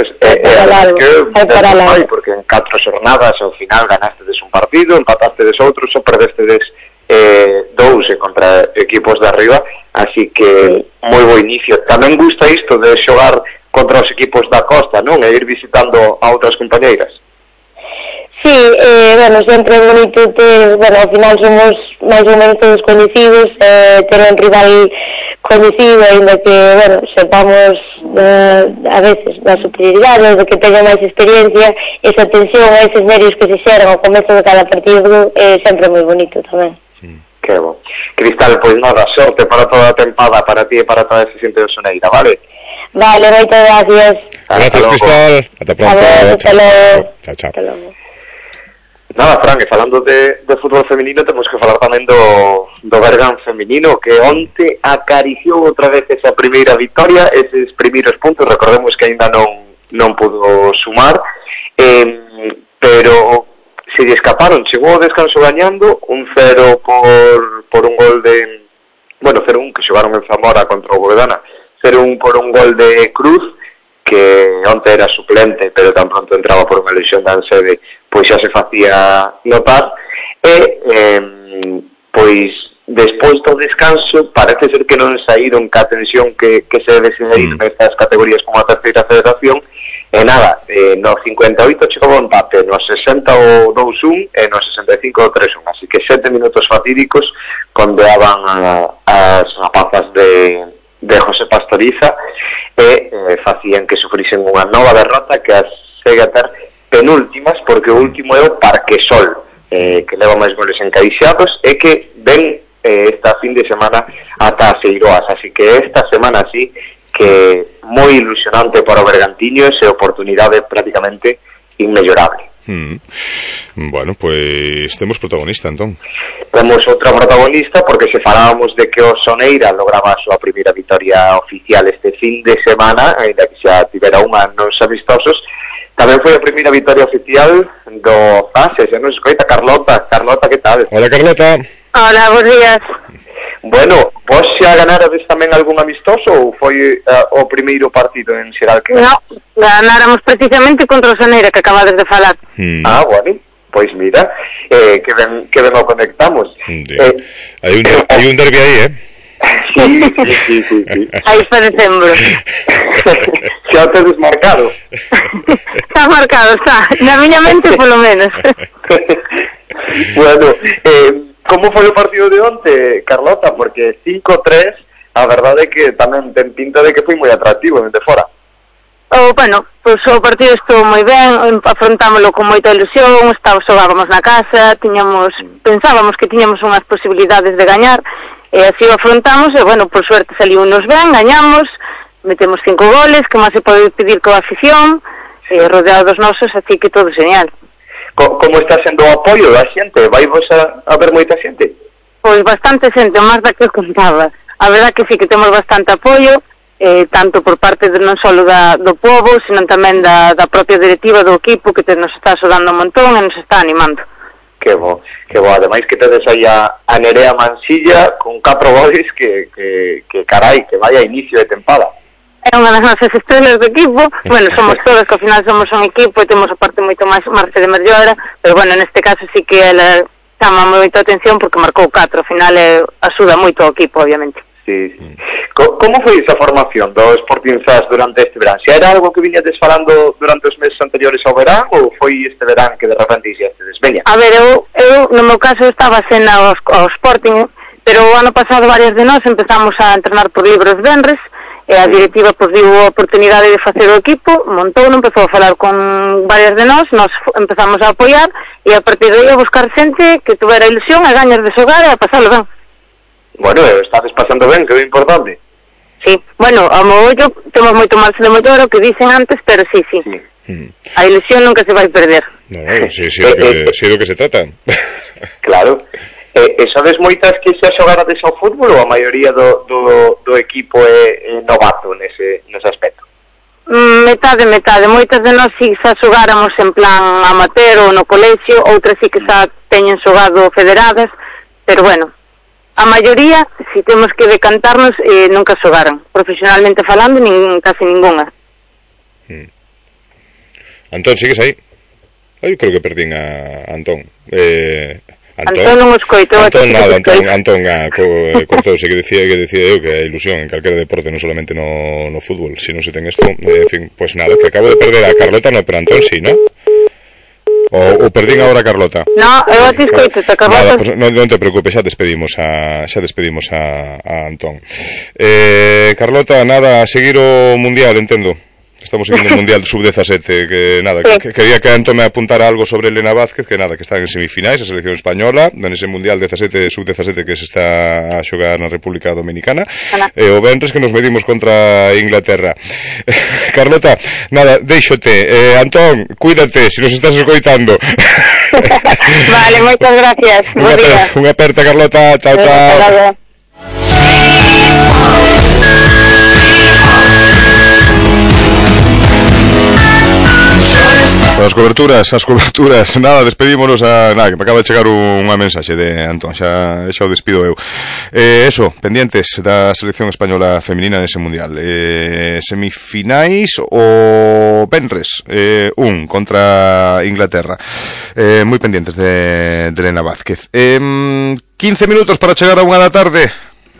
porque en 4 xornadas ao final ganastedes un partido, empatastedes outros ou perdestedes 2 contra equipos de arriba, así que moi bo inicio. Tamén gusta isto de xogar contra os equipos da costa, non? E ir visitando a outras compañeiras. Sí, bueno, sempre é bonito ter, bueno, ao final somos máis ou menos todos coñecidos, ter un rival coñecido, ainda que, bueno, sepamos a veces da superioridade, de que teña máis experiencia, esa tensión, eses nervios que se xeran ao comezo de cada partido é sempre moi bonito tamén. Que bo. Cristal, pois nada, sorte para toda a tempada, para ti e para toda esa xente de Soneira, vale? Vale, moitas gracias. Gracias, Cristal. Ata pronto. Hasta logo. Chao. Nada, Fran, e falando de fútbol feminino, temos que falar tamén do Bergan feminino, que onte acariciou outra vez esa primeira victoria, eses primeiros puntos, recordemos que ainda non pudo sumar, pero se lle escaparon, chegou o descanso gañando, un 0 por un gol de, bueno, 0-1 que xogaron en Zamora contra o Bogdana, 0-1 por un gol de Cruz, que onte era suplente, pero tan pronto entraba por unha lesión de Ansede, pois xa se facía notar, e pois despois do descanso parece ser que non saíron ca tensión que se debe sair nestas categorías como a terceira federación, e nada, no 58 chegou o empate, no 60 o 2-1 e no 65 o 3-1, así que 7 minutos fatídicos condeaban as rapazas de José Pastoriza e facían que sufrisen unha nova derrota que as segue a ter penúltimas, porque o último é o Parquesol, que leva máis goles encaixados e que ven esta fin de semana ata as Eiroas, así que esta semana sí que moi ilusionante para o Bergantiños e oportunidade prácticamente inmellorable. Bueno, pois temos protagonista, entón. Temos outra protagonista porque se falábamos de que o Soneira lograba a súa primeira vitoria oficial este fin de semana, ainda que xa tivera unha nos amistosos. Tamén foi a primeira vitoria oficial do Zase, xa nos escoita Carlota. Carlota, que tal? Hola, Carlota. Hola, bons días. Bueno, vos xa ganarades tamén algún amistoso ou foi o primeiro partido en xeral que... No, ganáramos precisamente contra o Soneira, que acabades de falar. Bueno, pois mira, que ben o conectamos. Hai un derbi aí, Sí. Aí está decembro. Xa o tedes marcado. Está marcado, está. Na miña mente, polo menos. Bueno, como foi o partido de onte, Carlota? Porque 5-3, a verdade é que tamén ten pinta de que foi moi atractivo dende fora. Bueno, pois o partido estuvo moi ben, afrontámoslo con moita ilusión, xogábamos na casa, pensábamos que tiñamos unhas posibilidades de gañar, e así o afrontamos, e bueno, por suerte saliunos ben, gañamos, metemos 5 goles, que máis se pode pedir coa afición, rodeados nosos, así que todo genial. Como está sendo o apoio da xente? Vai vos a ver moita xente? Pois bastante xente, máis da que eu contaba. A verdad que sí que temos bastante apoio, tanto por parte de non só do povo, sino tamén da propia directiva do equipo, que nos está axudando un montón e nos está animando. Que bo. Ademais que tedes aí a Nerea Mansilla con 4 goles que carai, que vaya inicio de tempada. É unha das nosas estrelas do equipo. Bueno, somos todas, que ao final somos un equipo e temos a parte moito máis marcha de mellora, pero bueno, neste caso sí que ela chama moito a atención porque marcou 4, ao final axuda moito ao equipo, obviamente. Sí. Como foi esa formación do Sporting Zas durante este verán? Se era algo que viñades falando durante os meses anteriores ao verán ou foi este verán que de repente dixestes? Veña. A ver, eu no meu caso estaba sen ao Sporting, pero o ano pasado varias de nós empezamos a entrenar por libros venres, e a directiva pois viu a oportunidade de facer o equipo, montou, empezou a falar con varias de nós empezamos a apoiar, e a partir de aí a buscar xente que tuvera ilusión e gañas de xogar e a pasalo ben. Bueno, estades pasando ben, que é importante. Sí, bueno, a mogollo temos moito marcha de mellora, o que dicen antes, pero sí. A ilusión nunca se vai perder. No, sí, do que se trata. Claro. E sabes moitas que xa xogarades ao fútbol ou a maioría do equipo é novato nese aspecto? Metade. Moitas de nós si xa xogáramos en plan amateur ou no colexio, outras si que xa teñen xogado federadas, pero bueno, a maioría, si temos que decantarnos, nunca xogaron. Profesionalmente falando, casi ninguna. Antón, sigues aí? Eu creo que perdín a Antón. Antón non escoito. Antón cortouse que decía eu que a ilusión en calquera deporte, non solamente no fútbol, se non se ten isto, en fin, pues nada, que acabo de perder a Carlota, no, pero Antón sí, ¿no? O perdín agora a Carlota. No, eu a ti escoito, te acabou. Nada, pues non te preocupes, xa despedimos a Antón. Carlota, nada, a seguir o Mundial, entendo. Estamos seguindo o Mundial Sub-17, que nada, que quería que Antón me apuntara algo sobre Elena Vázquez, que nada, que está en semifinais, a selección española, nese Mundial Sub-17 que se está a xogar na República Dominicana, e o venres que nos medimos contra Inglaterra. Carlota, nada, deixote. Antón, cuídate, se nos estás escoitando. Vale, moitas gracias. Unha aperta, Carlota. Chao. Nos coberturas, nada, despedímonos nada, que me acaba de chegar unha mensaxe de Antón, xa o despido eu. Eso, pendientes da selección española feminina nese mundial. Semifinais o venres, contra Inglaterra. Moi pendientes de Elena Vázquez. 15 minutos para chegar a 1 da tarde.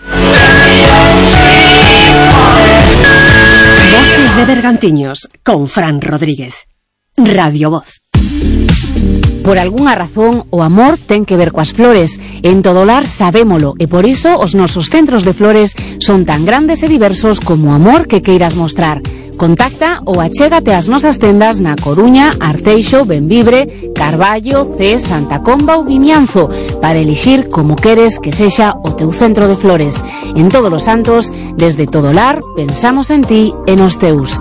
Voces de Bergantiños con Fran Rodríguez. Radio Voz. Por algunha razón, o amor ten que ver coas flores. En todo lar sabémolo, e por iso os nosos centros de flores son tan grandes e diversos como o amor que queiras mostrar. Contacta ou achégate ás nosas tendas na Coruña, Arteixo, Benvibre, Carballo, Cee, Santa Comba ou Vimianzo para elixir como queres que sexa o teu centro de flores. En Todos os Santos, desde todo lar, pensamos en ti e nos teus.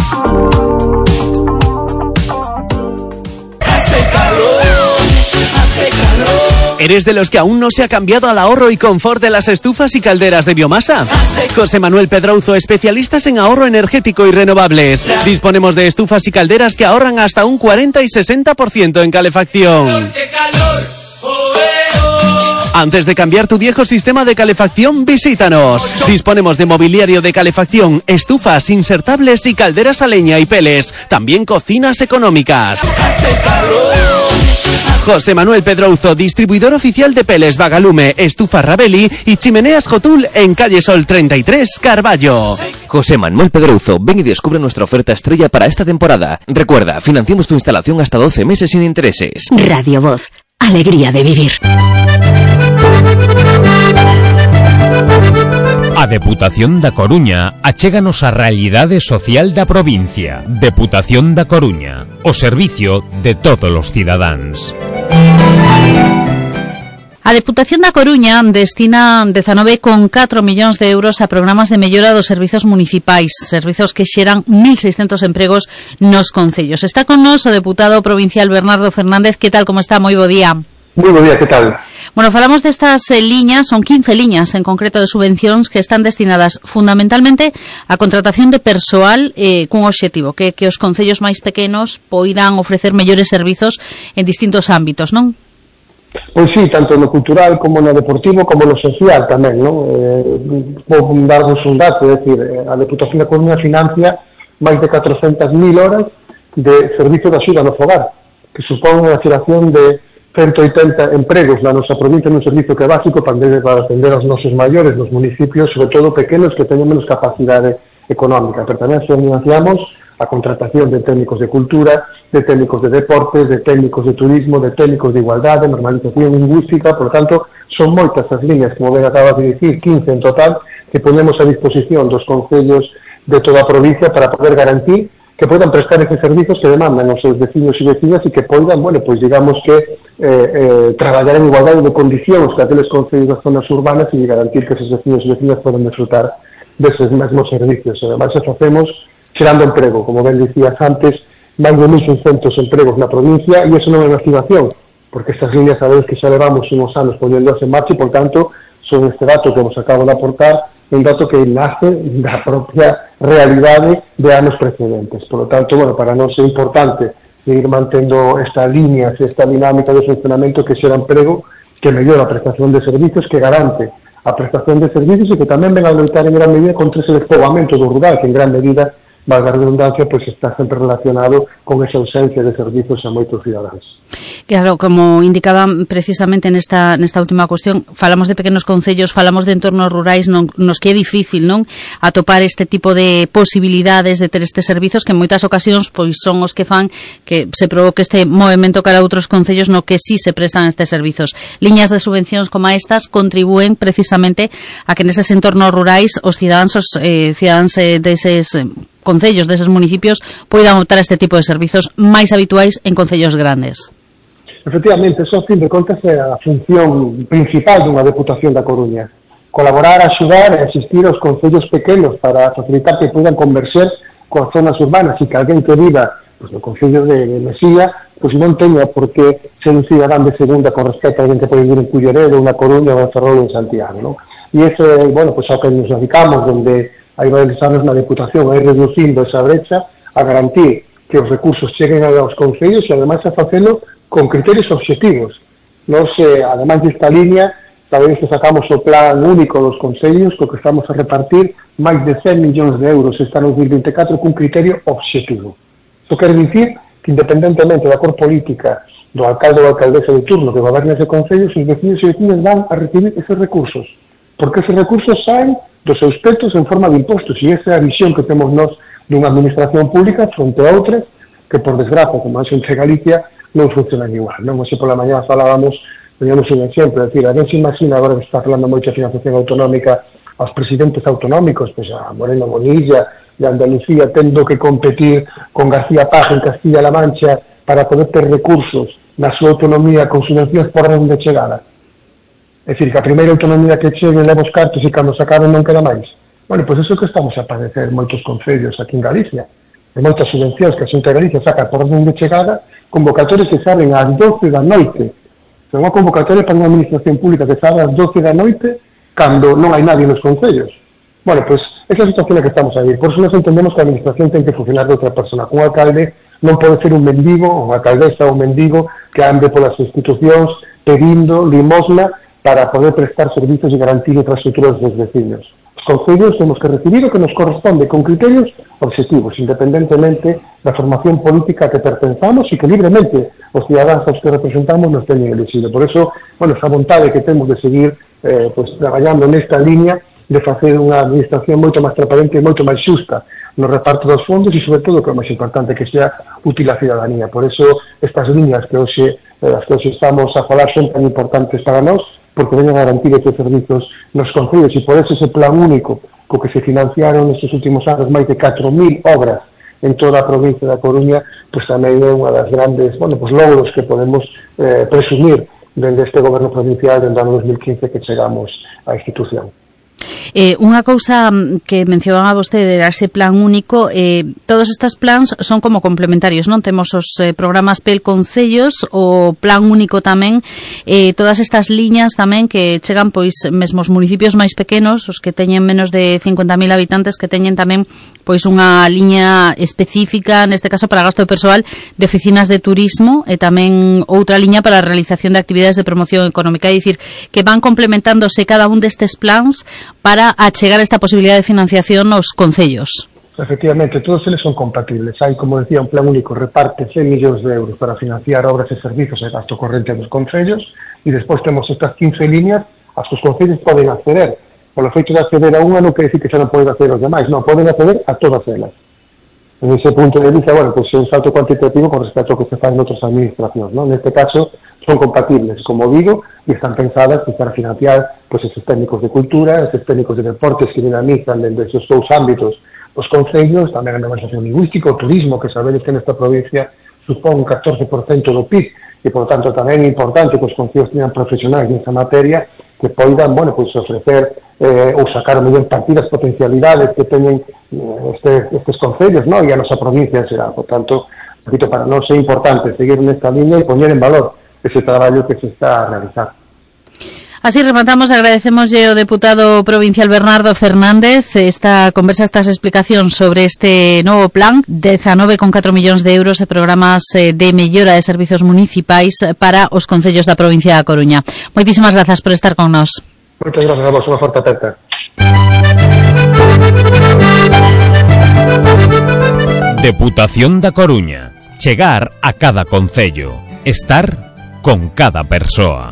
¿Eres de los que aún no se ha cambiado al ahorro y confort de las estufas y calderas de biomasa? José Manuel Pedrouzo, especialistas en ahorro energético y renovables. Disponemos de estufas y calderas que ahorran hasta un 40 y 60% en calefacción. Antes de cambiar tu viejo sistema de calefacción, visítanos. Disponemos de mobiliario de calefacción, estufas, insertables y calderas a leña y peles. También cocinas económicas. José Manuel Pedrouzo, distribuidor oficial de peles Vagalume, estufa Rabeli y chimeneas Jotul en calle Sol 33, Carballo. José Manuel Pedrouzo, ven y descubre nuestra oferta estrella para esta temporada. Recuerda, financiamos tu instalación hasta 12 meses sin intereses. Radio Voz, alegría de vivir. A Deputación da Coruña achéganos a realidade social da provincia. Deputación da Coruña, o servicio de todos os cidadáns. A Deputación da Coruña destina 19,4 millóns de euros a programas de mellora dos servizos municipais, servizos que xeran 1.600 empregos nos concellos. Está con nós o deputado provincial Bernardo Fernández. Que tal, como está? Moi bo día. Moi bo día, que tal? Bueno, falamos destas liñas, son 15 liñas en concreto de subvencións que están destinadas fundamentalmente a contratación de persoal cun obxectivo, que os concellos máis pequenos poidan ofrecer mellores servizos en distintos ámbitos, non? Pois sí, tanto no cultural como no deportivo como no social tamén, non? Vou darvos un dato, é dicir, a Deputación da Coruña financia máis de 400.000 horas de servizo de axuda no fogar, que supón unha creación de 180 empregos na nosa provincia nun servizo que é básico para atender aos nosos maiores nos municipios, sobre todo pequenos que teñen menos capacidade económica. Pero tamén financiamos a contratación de técnicos de cultura, de técnicos de deportes, de técnicos de turismo, de técnicos de igualdade, normalización lingüística. Por tanto, son moitas as líneas, como ben acabas de dicir, 15 en total, que ponemos a disposición dos concellos de toda a provincia para poder garantir que poidan prestar esos servizos que demandan os seus veciños e vecinas e que poidan, bueno, pois digamos que traballar en igualdade de condicións que aqueles concellos das zonas urbanas e garantir que esos veciños e vecinas poden disfrutar deses mesmos servicios. Ademais, se facemos xerando emprego, como ben dicías antes, máis de 1.600 empregos na provincia, e iso non é unha estimación, porque estas líneas sabéis que xa levamos uns anos ponendoas en marcha e, por tanto, son este dato que vos acabo de aportar, un dato que nace da propia realidade de anos precedentes. Por lo tanto, bueno, para nós é importante seguir mantendo esta línea, esta dinámica de funcionamento que xera emprego, que mellora a prestación de servicios, que garante a prestación de servicios e que tamén ven a loitar en gran medida contra ese despoboamento do rural, que en gran medida, valga a redundancia, pues está sempre relacionado con esa ausencia de servicios a moitos cidadáns. Claro, como indicaban precisamente nesta última cuestión, falamos de pequenos concellos, falamos de entornos rurais nos que é difícil, non? Atopar este tipo de posibilidades de ter estes servizos que en moitas ocasións pois son os que fan que se provoque este movimento cara a outros concellos no que sí se prestan estes servizos. Liñas de subvencións como estas contribúen precisamente a que neses entornos rurais os cidadáns deses concellos, deses municipios poidan optar a este tipo de servizos máis habituais en concellos grandes. Efectivamente, eso, a fin de contas, é a función principal dunha Deputación da Coruña. Colaborar, axudar e asistir aos concellos pequenos para facilitar que poidan converser coas zonas urbanas e que alguén que viva pues, no concello de Mesía pues, non teña por que ser un cidadán de segunda con respecto a alguén que pode vivir en Culleredo, en Coruña ou en Ferrol ou en Santiago, ¿no? E iso é, bueno, pues, ao que nos dedicamos, donde hai varios anos na Deputación, hai reducindo esa brecha a garantir que os recursos cheguen aos concellos e ademais a facelo con criterios obxectivos. Nos, ademais desta liña, sabedes que sacamos o plan único dos concellos, co que estamos a repartir máis de 100 millóns de euros este ano 2024 cun criterio obxectivo. Isto quer dicir que, independentemente da cor política do alcalde ou alcaldesa de turno que goberna ese concello, os vecinos e vecinas van a recibir esos recursos, porque esos recursos saen dos seus petos en forma de impostos, e esa é a visión que temos nós dunha administración pública fronte a outras que, por desgracia, como a xente de Galicia, non funcionan igual. Non? Hoxe pola mañá falábamos, teníamos un exemplo, é dicir, a quen se imagina agora que está falando moito de financiación autonómica aos presidentes autonómicos, pois a Moreno Bonilla e a Andalucía tendo que competir con García Page en Castilla-La Mancha para poder ter recursos na súa autonomía con subvencións por orden de chegada. É dicir, que a primeira autonomía que chegue leva os cartos e cando se acaben non queda máis. Bueno, pois iso que estamos a padecer moitos concellos aquí en Galicia. E moitas subvencións que a xente de Galicia saca por orden de chegada, convocatorias que saben ás 12 da noite. É unha convocatoria para unha administración pública que sabe ás 12 da noite cando non hai nadie nos concellos. Bueno, pois esa é a situación que estamos a vivir. Por eso nos entendemos que a administración ten que funcionar de outra persona. Un alcalde non pode ser un mendigo, unha alcaldesa ou un mendigo que ande polas institucións pedindo limosna para poder prestar servizos e garantir infraestructuras dos vecinos. Os concellos temos que recibir o que nos corresponde con criterios objetivos, independentemente da formación política que pertenzamos e que libremente os cidadáns aos que representamos nos teñen elegido. Por eso, bueno, esa vontade que temos de seguir pues, traballando nesta línea de facer unha administración moito máis transparente e moito máis xusta no reparto dos fondos e, sobre todo, que é o máis importante, que sea útil á cidadanía. Por eso, estas líneas que hoxe, as que hoxe estamos a falar son tan importantes para nós, porque veñen a garantir estes servizos nos concellos, e por eso ese plan único co que se financiaron nestes últimos anos máis de 4.000 obras en toda a provincia da Coruña, pues tamén é unha das grandes, bueno, pues logros que podemos presumir dende este goberno provincial dende o ano 2015 que chegamos á institución. Unha cousa que mencionaba vostede era ese plan único. Todos estes plans son como complementarios, non? Temos os programas PEL Concellos, o plan único tamén, todas estas liñas tamén que chegan pois mesmo os municipios máis pequenos, os que teñen menos de 50.000 habitantes, que teñen tamén pois unha liña específica, neste caso para gasto persoal de oficinas de turismo, e tamén outra liña para a realización de actividades de promoción económica. É dicir, que van complementándose cada un destes plans para achegar esta posibilidad de financiación aos concellos. Efectivamente, todos eles son compatibles. Hai, como decía, un plan único, reparte 100 millóns de euros para financiar obras e servizos e gasto corrente dos concellos, e despois temos estas 15 líneas as que os concellos poden acceder. Polo feito de acceder a unha non quere decir que xa non poden acceder aos demais, non, poden acceder a todas elas. En ese punto de vista, bueno, pues é un salto cuantitativo con respecto ao que se fai en outras administracións, non? Neste caso, son compatibles, como digo, e están pensadas para financiar pues, esos técnicos de cultura, esos técnicos de deportes que dinamizan dende esos dous ámbitos os concellos, tamén a normalización lingüística, o turismo, que sabedes que nesta provincia supón un 14% do PIB, e, por tanto, tamén é importante que os concellos teñan profesionais nesa materia que poidan, bueno, pues, ofrecer ou sacar mellor partidas, potencialidades que teñen estes concellos, non? E a nosa provincia será, por tanto, repito, para nós é importante seguir nesta línea e poñer en valor ese traballo que se está a realizar. Así rematamos, agradecemoslle ao deputado provincial Bernardo Fernández esta conversa, estas explicacións sobre este novo plan, 19,4 millóns de euros de programas de mellora de servizos municipais para os concellos da provincia da Coruña. Moitísimas grazas por estar con nós. Moitas grazas a vos, unha forte aperta. Deputación da Coruña. Chegar a cada concello. Estar con cada persoa.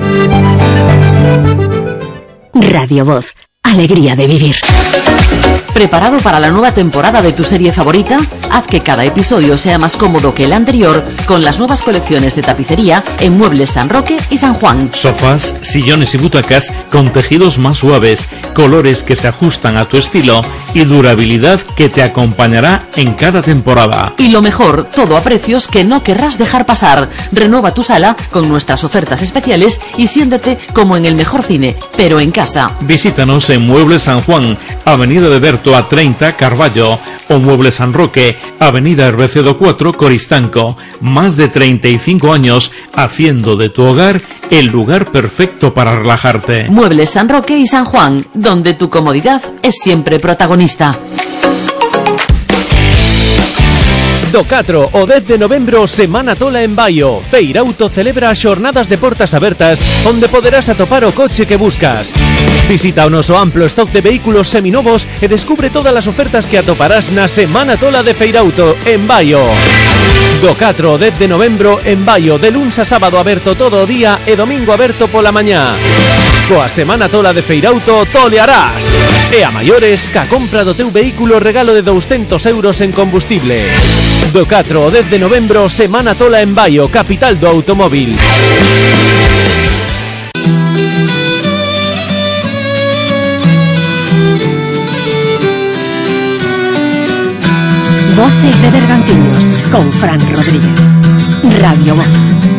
Radio Voz. Alegría de vivir. ¿Preparado para la nueva temporada de tu serie favorita? Haz que cada episodio sea más cómodo que el anterior con las nuevas colecciones de tapicería en Muebles San Roque y San Juan. Sofás, sillones y butacas con tejidos más suaves, colores que se ajustan a tu estilo y durabilidad que te acompañará en cada temporada. Y lo mejor, todo a precios que no querrás dejar pasar. Renueva tu sala con nuestras ofertas especiales y siéntete como en el mejor cine, pero en casa. Visítanos en Muebles San Juan, Avenida de Berto a 30, Carballo, o Muebles San Roque, Avenida Hervecedo 4, Coristanco. Más de 35 años haciendo de tu hogar el lugar perfecto para relajarte. Muebles San Roque y San Juan, donde tu comodidad es siempre protagonista. Do 4 ao 10 de novembro, Semana Tola en Baio. Feirauto celebra xornadas de portas abertas onde poderás atopar o coche que buscas. Visita o noso amplo stock de vehículos seminovos e descubre todas as ofertas que atoparás na Semana Tola de Feirauto en Baio. Do 4 ao 10 de novembro en Baio, de luns a sábado aberto todo o día e domingo aberto pola mañá. Coa Semana Tola de Feirauto tolearás. E a maiores, ca compra do teu vehículo regalo de 200 euros en combustible. Do 4 ao 10 de novembro, Semana Tola en Baio, capital do automóvil. Voces de Bergantiños, con Fran Rodríguez. Radio Voz.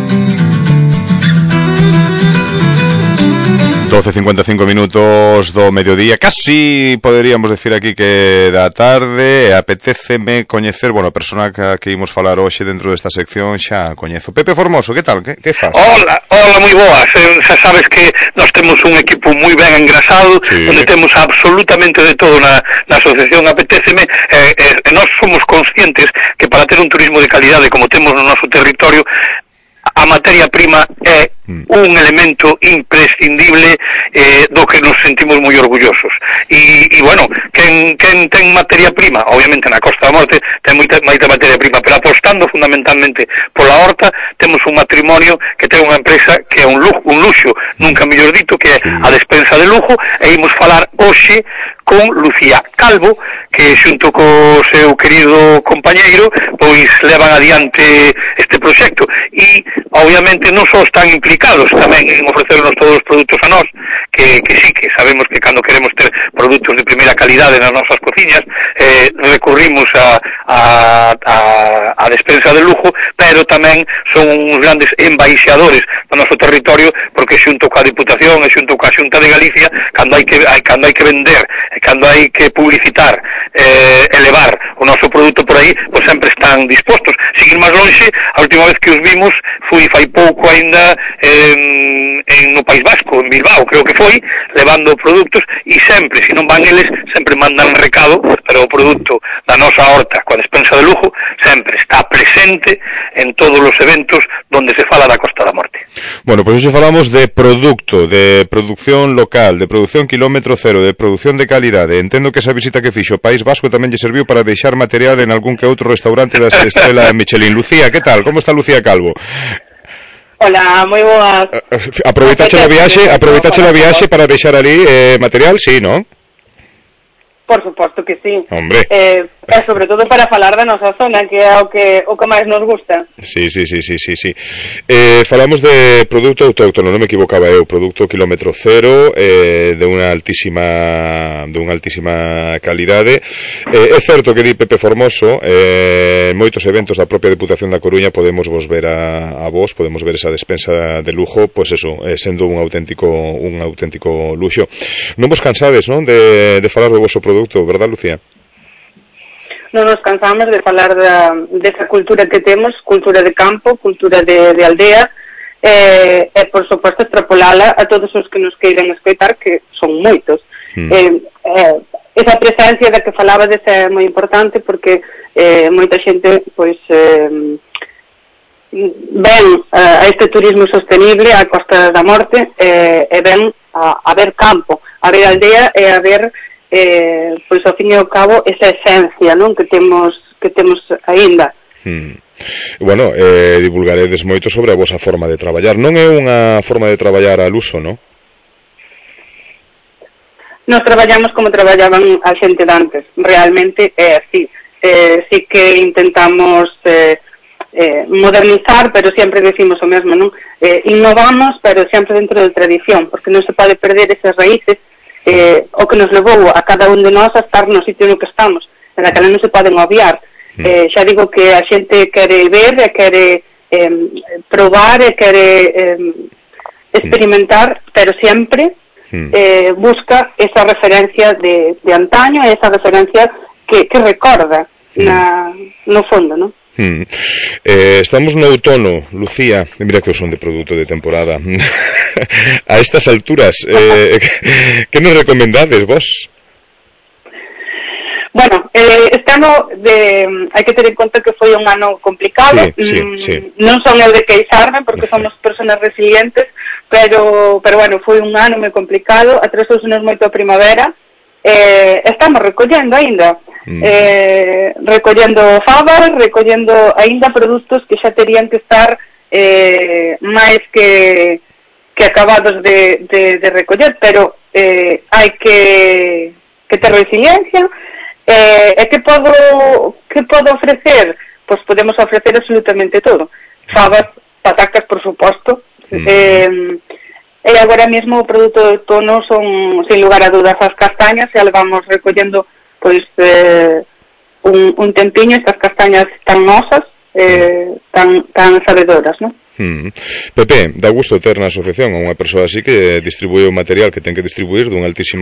12:55 minutos do mediodía, casi poderíamos decir aquí que da tarde. Apetéceme coñecer, bueno, a persona que imos falar hoxe dentro desta sección xa coñezo. Pepe Formoso, que tal? Que faz? Hola, moi boas. Xa sabes que nós temos un equipo moi ben engrasado, sí, onde temos absolutamente de todo na asociación Apetéceme, e nós somos conscientes que para ter un turismo de calidade como temos no noso territorio, a materia prima é un elemento imprescindible do que nos sentimos moi orgullosos. E bueno, quen ten materia prima, obviamente na Costa da Morte ten moita materia prima, pero apostando fundamentalmente pola horta, temos un matrimonio que ten unha empresa que é un luxo, nunca mellor dito, que é a Despensa de Lujo, e imos falar hoxe con Lucía Calvo, que xunto co seu querido compañeiro pois levan adiante este proxecto, e obviamente non só están implicados tamén en ofrecernos todos os produtos a nós, que sí, que sabemos que cando queremos ter produtos de primeira calidade nas nosas cociñas, recurrimos a Despensa de Lujo, pero tamén son uns grandes embaixadores do noso territorio, porque xunto coa Diputación e xunto coa Xunta de Galicia, cando hai que vender, cando hai que publicitar, elevar o noso produto por aí, pois sempre están dispostos. Seguir máis lonxe, a última vez que os vimos fui fai pouco aínda no País Vasco, en Bilbao, creo que foi, levando produtos, e sempre, se non van eles, sempre mandan recado, pero o produto da nosa horta coa Despensa de Lujo sempre está presente en todos os eventos donde se fala da Costa da Morte. Bueno, pois hoxe falamos de produto, de producción local, de producción kilómetro cero, de producción de calidade. Entendo que esa visita que fixo o País Vasco tamén lle serviu para deixar material en algún que outro restaurante da estrela Michelin. Lucía, que tal? Como está Lucía Calvo? Hola, moi boas. Aproveitache a viaxe para deixar ali material, sí, non? Por suposto que sí. Hombre. Sobre todo para falar da nosa zona, que é o que máis nos gusta. Sí. Falamos de produto autóctono, non me equivocaba eu, produto kilómetro cero, de unha altísima calidade. É certo que di Pepe Formoso, moitos eventos da propia Deputación da Coruña podemos vos ver a vos, podemos ver esa Despensa de Lujo, pois eso, sendo un auténtico luxo. Non vos cansades, non, de falar do vosso produto, verdad, Lucía? Non nos cansamos de falar desa cultura que temos, cultura de campo, cultura de aldea, e por suposto extrapolala a todos os que nos queiran escoitar, que son moitos. Esa presencia da que falabades é moi importante, porque moita xente pois ven a este turismo sostenible a Costa da Morte, e ven a ver campo, a ver aldea e a ver pois ao fin e ao cabo esa esencia, non, que temos aínda. Bueno, divulgaredes moito sobre a vosa forma de traballar. Non é unha forma de traballar al uso, non? Nos traballamos como traballaban a xente de antes. Realmente é así. Sí que intentamos modernizar, pero sempre decimos o mesmo, non? Innovamos, pero sempre dentro da tradición, porque non se pode perder esas raíces, o que nos levou a cada un de nós a estar no sitio no que estamos, en que non se poden obviar. Xa digo que a xente quere ver, e quere probar, e quere experimentar, pero sempre busca esa referencia de antaño, esa referencia que recorda no fondo, non? Estamos no outono, Lucía, mira que son de produto de temporada. A estas alturas, que nos recomendades vos? Bueno, Este ano hai que ter en conta que foi un ano complicado. Sí. Non son eu de queixarme porque somos personas resilientes, pero bueno, foi un ano moi complicado, atrasousenos moito a primavera. Estamos recollendo aínda, recollendo fabas, recollendo aínda produtos que xa terían que estar máis que acabados de recoller, pero hai que ter resiliencia. Que podo ofrecer? Pois podemos ofrecer absolutamente todo. Fabas, patacas, por suposto. E agora mesmo o produto de outono son, sin lugar a dudas, as castañas, e vamos recollendo pois un tempiño, estas castañas tan nosas, tan sabedoras, non? Pepe, dá gusto ter na asociación a unha persoa así que distribúe o material que ten que distribuir dun altísimo